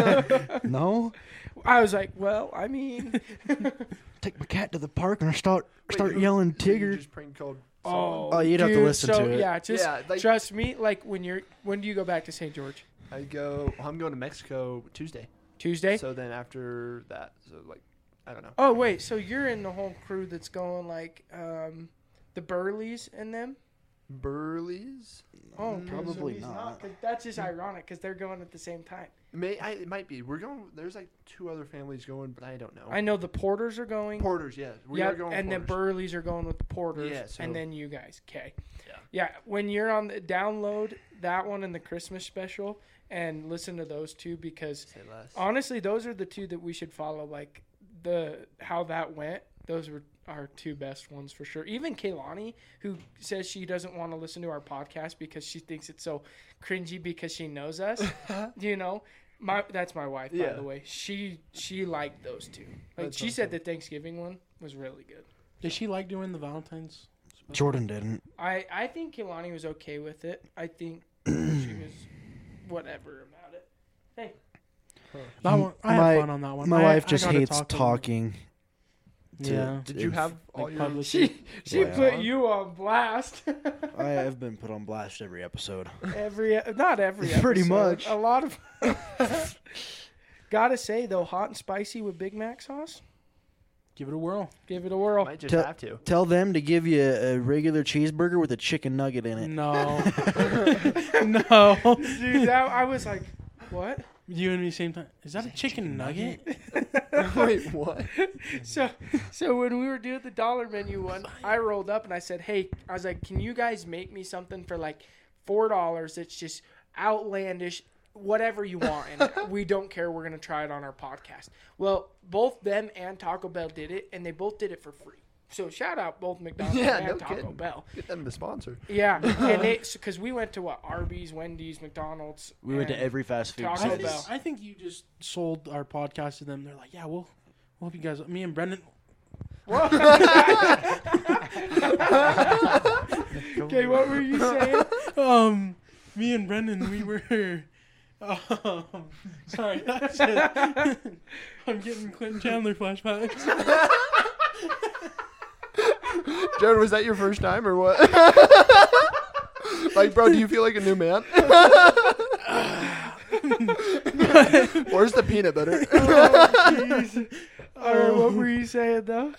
No. I was like, well, I mean, Take my cat to the park and start Wait, start who- yelling so you Tigger. just prank called oh, Solomon? Oh, you'd have to dude, listen so, to it. Yeah, just Yeah, like- trust me. Like when you're when do you go back to Saint George? I go. I'm going to Mexico Tuesday. Tuesday. So then after that, so like, I don't know. Oh wait, so you're in the whole crew that's going like um, the Burleys and them? Burley's? Oh, Mm, probably he's not. 'cause that's just ironic because they're going at the same time. May I, it might be. We're going. There's like two other families going, but I don't know. I know the Porters are going. Porters, yeah. We yeah, are going. and then Porters. Burleys are going with the Porters, Yeah, so- and then you guys. Okay. Yeah. Yeah, when you're on the download that one and the Christmas special, and listen to those two because Say less. honestly, those are the two that we should follow. Like the how that went. Those were our two best ones for sure. Even Kaylani, who says she doesn't want to listen to our podcast because she thinks it's so cringy because she knows us. You know, my that's my wife, by Yeah. the way. She she liked those two. Like That's she said, awesome. the Thanksgiving one was really good. Did she like doing the Valentine's? Jordan didn't. I I think Kaylani was okay with it. I think she was whatever about it. Hey, That one, I My- had fun on that one. My I- wife I just got to hates talk to them. talking. to- Yeah. Did you if- have all Like your? public. she she Yeah. put you on blast. I have been put on blast every episode. Every not every Pretty episode, much. a lot of. Gotta say though, hot and spicy with Big Mac sauce. Give it a whirl. Give it a whirl. Might just Tell- have to. Tell them to give you a, a regular cheeseburger with a chicken nugget in it. No. no. Dude, that, I was like, what? You and me same time. Is that a chicken nugget? Wait, what? So, so when we were doing the dollar menu one, I rolled up and I said, "Hey, I was like, can you guys make me something for like four dollars? That's just outlandish, whatever you want, and we don't care. We're gonna try it on our podcast." Well, both them and Taco Bell did it, and they both did it for free. So shout out both McDonald's Yeah, and no Taco kidding. Bell. Get them to sponsor. Yeah, and they because we went to what Arby's, Wendy's, McDonald's. We went to and- every fast food. Taco I place. think, Bell. I think you just sold our podcast to them. They're like, yeah, we'll, we'll help you guys. Me and Brendan. Okay, what were you saying? Um, me and Brendan, we were. Um, sorry, that's it. I'm getting Clinton Chandler flashbacks. Jared, was that your first time or what? Like, bro, do you feel like a new man? Where's the peanut butter? Oh, jeez. All right, what were you saying though?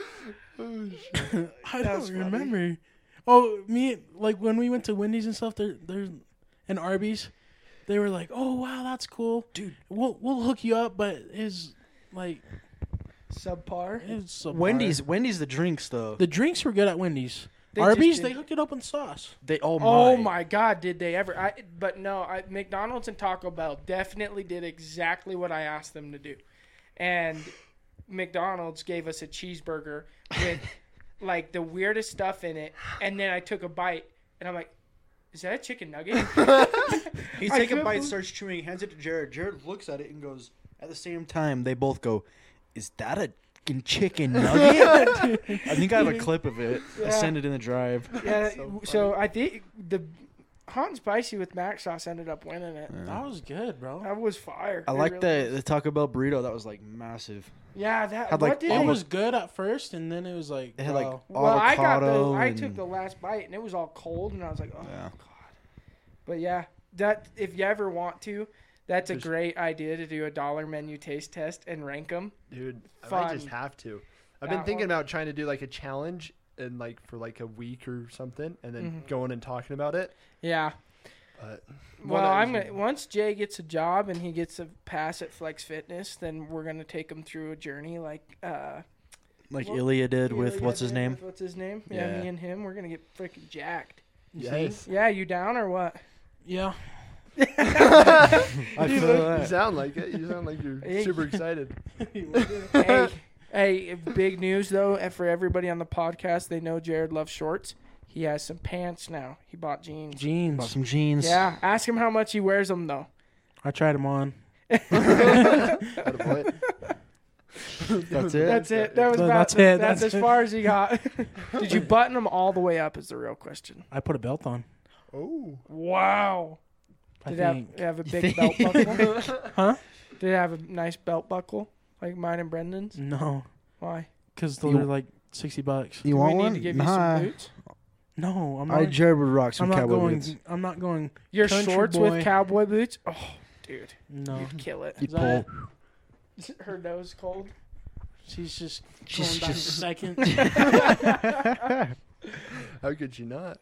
I That was don't funny. remember. Oh, me like when we went to Wendy's and stuff. There, there's and Arby's. They were like, "Oh wow, that's cool, Dude. We'll we'll hook you up, but his like Subpar. his subpar. Wendy's, Wendy's the drinks though. The drinks were good at Wendy's. They Arby's, just they did- hooked it up with sauce. They oh my. Oh my God, did they ever? I but no, I, McDonald's and Taco Bell definitely did exactly what I asked them to do, and McDonald's gave us a cheeseburger with like the weirdest stuff in it, and then I took a bite, and I'm like, "Is that a chicken nugget?" He's I taking a couldn't bite, believe- starts chewing, hands it to Jared. Jared looks at it and goes. At the same time, they both go, "Is that a fucking chicken nugget?" I think I have a clip of it. I Yeah. send it in the drive. Yeah. So So, I think the hot and spicy with mac sauce ended up winning it. That was good, bro. That was fire. I It like really the was. the Taco Bell burrito. That was like massive. Yeah, that. had, what like, did It they- was good at first, and then it was like, It had like wow. Well, I got the. avocado. I and- took the last bite, and it was all cold, and I was like, "Oh Yeah. God." But yeah, that if you ever want to, that's a Just- great idea to do a dollar menu taste test and rank them. Dude, I Fun. might just have to. I've been That thinking one. about trying to do like a challenge and like for like a week or something, and then Mhm. going and talking about it. Yeah. But Well, one that I'm was- gonna once Jay gets a job and he gets a pass at Flex Fitness, then we're gonna take him through a journey like uh, like Well, Ilya did with Ilya what's his did name? with- What's his name? Yeah. Yeah. me and him. We're gonna get freaking jacked. Yes. Yeah, you down or what? Yeah. I You feel look- you that. sound like it. You sound like you're Hey. super excited. hey, hey, big news though and for everybody on the podcast. They know Jared loves shorts. He has some pants now. He bought jeans. Bought Jeans. some jeans. Yeah, ask him how much he wears them though. I tried them on. Attaboy. That's it. That's it. That was No, about that's the- it, That's, that's as it. far as he got. Did you button them all the way up? Is the real question. I put a belt on. Oh. Wow. I Did it have, think. it have a You big belt think- buckle? Huh? Did it have a nice belt buckle like mine and Brendan's? No, Why? because those You- are like sixty bucks. You Do want we need one? to give nah. you some boots? No, I'm I not. Jared would rock some I'm not cowboy going. boots. I'm not going. Your Country shorts boy. with cowboy boots? Oh, dude, No, you'd kill it. You Is that pull. Her nose cold. she's just She's going back just- a second. How could you not?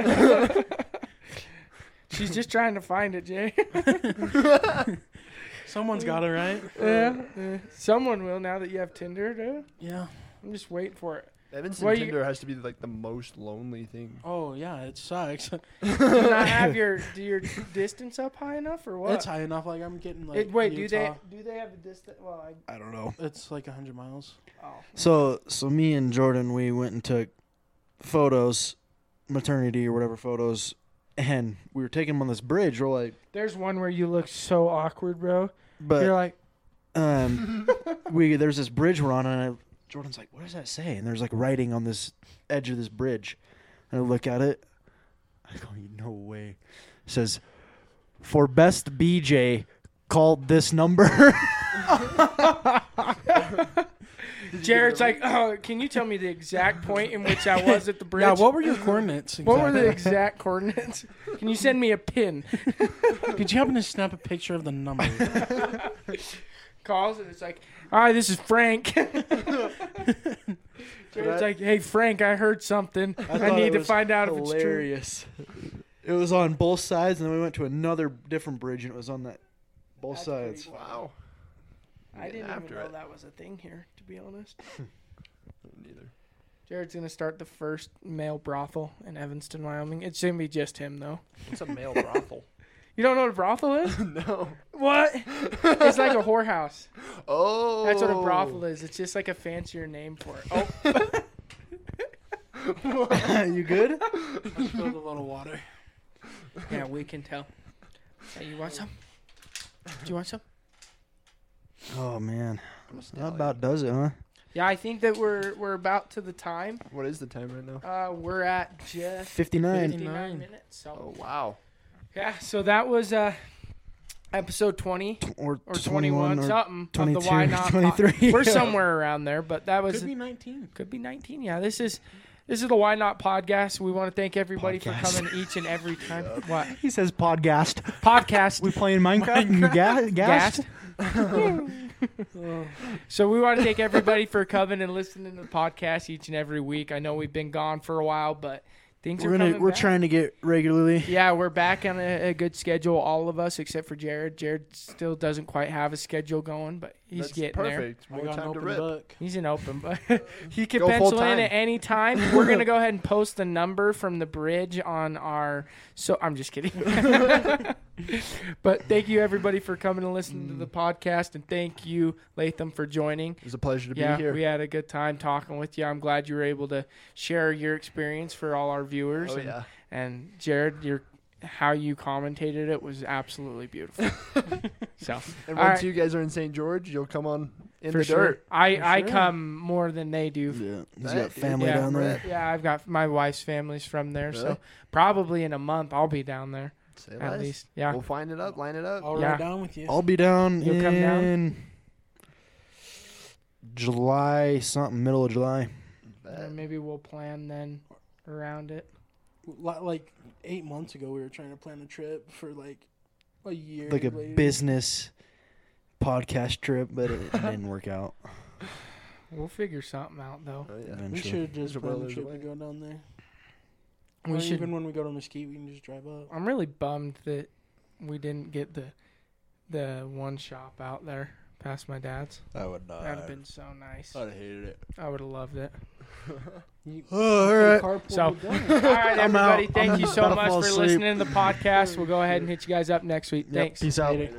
She's just trying to find it, Jay. Someone's got it right. yeah, yeah. Someone will now that you have Tinder, dude. Yeah. I'm just waiting for it. Evanston Well, you- Tinder has to be like the most lonely thing. Oh yeah, it sucks. Do you not have your do your distance up high enough or what? It's high enough. Like I'm getting like. It- wait, do they Utah. do they have a distance? Well, I, I don't know. It's like hundred miles. oh, So so me and Jordan we went and took photos, maternity or whatever photos, and we were taking them on this bridge. We're like, there's one where you look so awkward, bro. but You're like, um, we there's this bridge we're on, and I, Jordan's like, "What does that say?" And there's like writing on this edge of this bridge, and I look at it. I go, "No way!" It says, "For best B J, called this number." Jared's like, oh, can you tell me the exact point in which I was at the bridge? Yeah. What were your coordinates? Exactly? What were the exact coordinates? Can you send me a pin? Did you happen to snap a picture of the number? Calls and it's like, hi, this is Frank. Jared's like, hey Frank, I heard something. I, thought need it to was find out if it's true. hilarious. It was on both sides, and then we went to another different bridge, and it was on that both That's pretty sides. wild. Wow. I didn't even After know it. that was a thing here, to be honest. Neither. Jared's gonna start the first male brothel in Evanston, Wyoming. It's gonna be just him though. What's a male brothel? You don't know what a brothel is? No. What? It's like a whorehouse. Oh. That's what a brothel is. It's just like a fancier name for it. Oh, You good? I spilled a little water. yeah, we can tell. Hey, you want some? Do you want some? Oh man, that about does it, huh? Yeah, I think that we're we're about to the time. What is the time right now? Uh, we're at just Fifty-nine. fifty-nine minutes. So Oh wow. Yeah, so that was uh, episode twenty Or, or twenty-one twenty-one, or something of twenty-two, the Why Not pod- twenty-three. We're somewhere around there, but that was Could be nineteen. could be nineteen. Yeah, this is this is the Why Not podcast. We want to thank everybody Podcast. for coming each and every time. What He says podcast. podcast? We playing Minecraft? and you ga- gassed? So we want to thank everybody for coming and listening to the podcast each and every week. I know we've been gone for a while, but things We're are gonna coming we're back. trying to get regularly. Yeah, we're back on a, a good schedule, all of us except for Jared. Jared still doesn't quite have a schedule going, but he's That's getting there. perfect. I More got an time to open rip. book. He's an open, but he can Go pencil full in time. at any time. We're gonna go ahead and post the number from the bridge on our. So I'm just kidding. But thank you everybody for coming and listening to the podcast, and thank you Latham for joining. It was a pleasure to Yeah, be here. we had a good time talking with you. I'm glad you were able to share your experience for all our viewers. oh and, yeah. and Jared, your how you commentated it was absolutely beautiful. So And all once right. you guys are in Saint George, you'll come on in for the sure, dirt. I For I sure. come more than they do. Yeah, he's Hey, got dude, family yeah, down there. Yeah, I've got my wife's family's from there, so Really? probably in a month I'll be down there Say at less. least. Yeah. We'll find it up, line it up. I'll Yeah. ride down with you. I'll be down You'll in come down? July, something, middle of July. Bet. And maybe we'll plan then around it. Li- Like eight months ago, we were trying to plan a trip for like a year. Like a later. business podcast trip, but it didn't work out. We'll figure something out though. Oh, yeah. We Eventually. should just There's a plan will, a there's a trip way. to go down there. We Or should. even when we go to Mesquite, we can just drive up. I'm really bummed that we didn't get the the one shop out there past my dad's. I would not. That'd have been so nice. I'd have hated it. I would have loved it. You, Oh, all right. carpool So- with them. All right, I'm everybody. out. Thank I'm you so about to much fall for asleep. listening to the podcast. We'll go ahead and hit you guys up next week. Yep, Thanks. peace out. Later.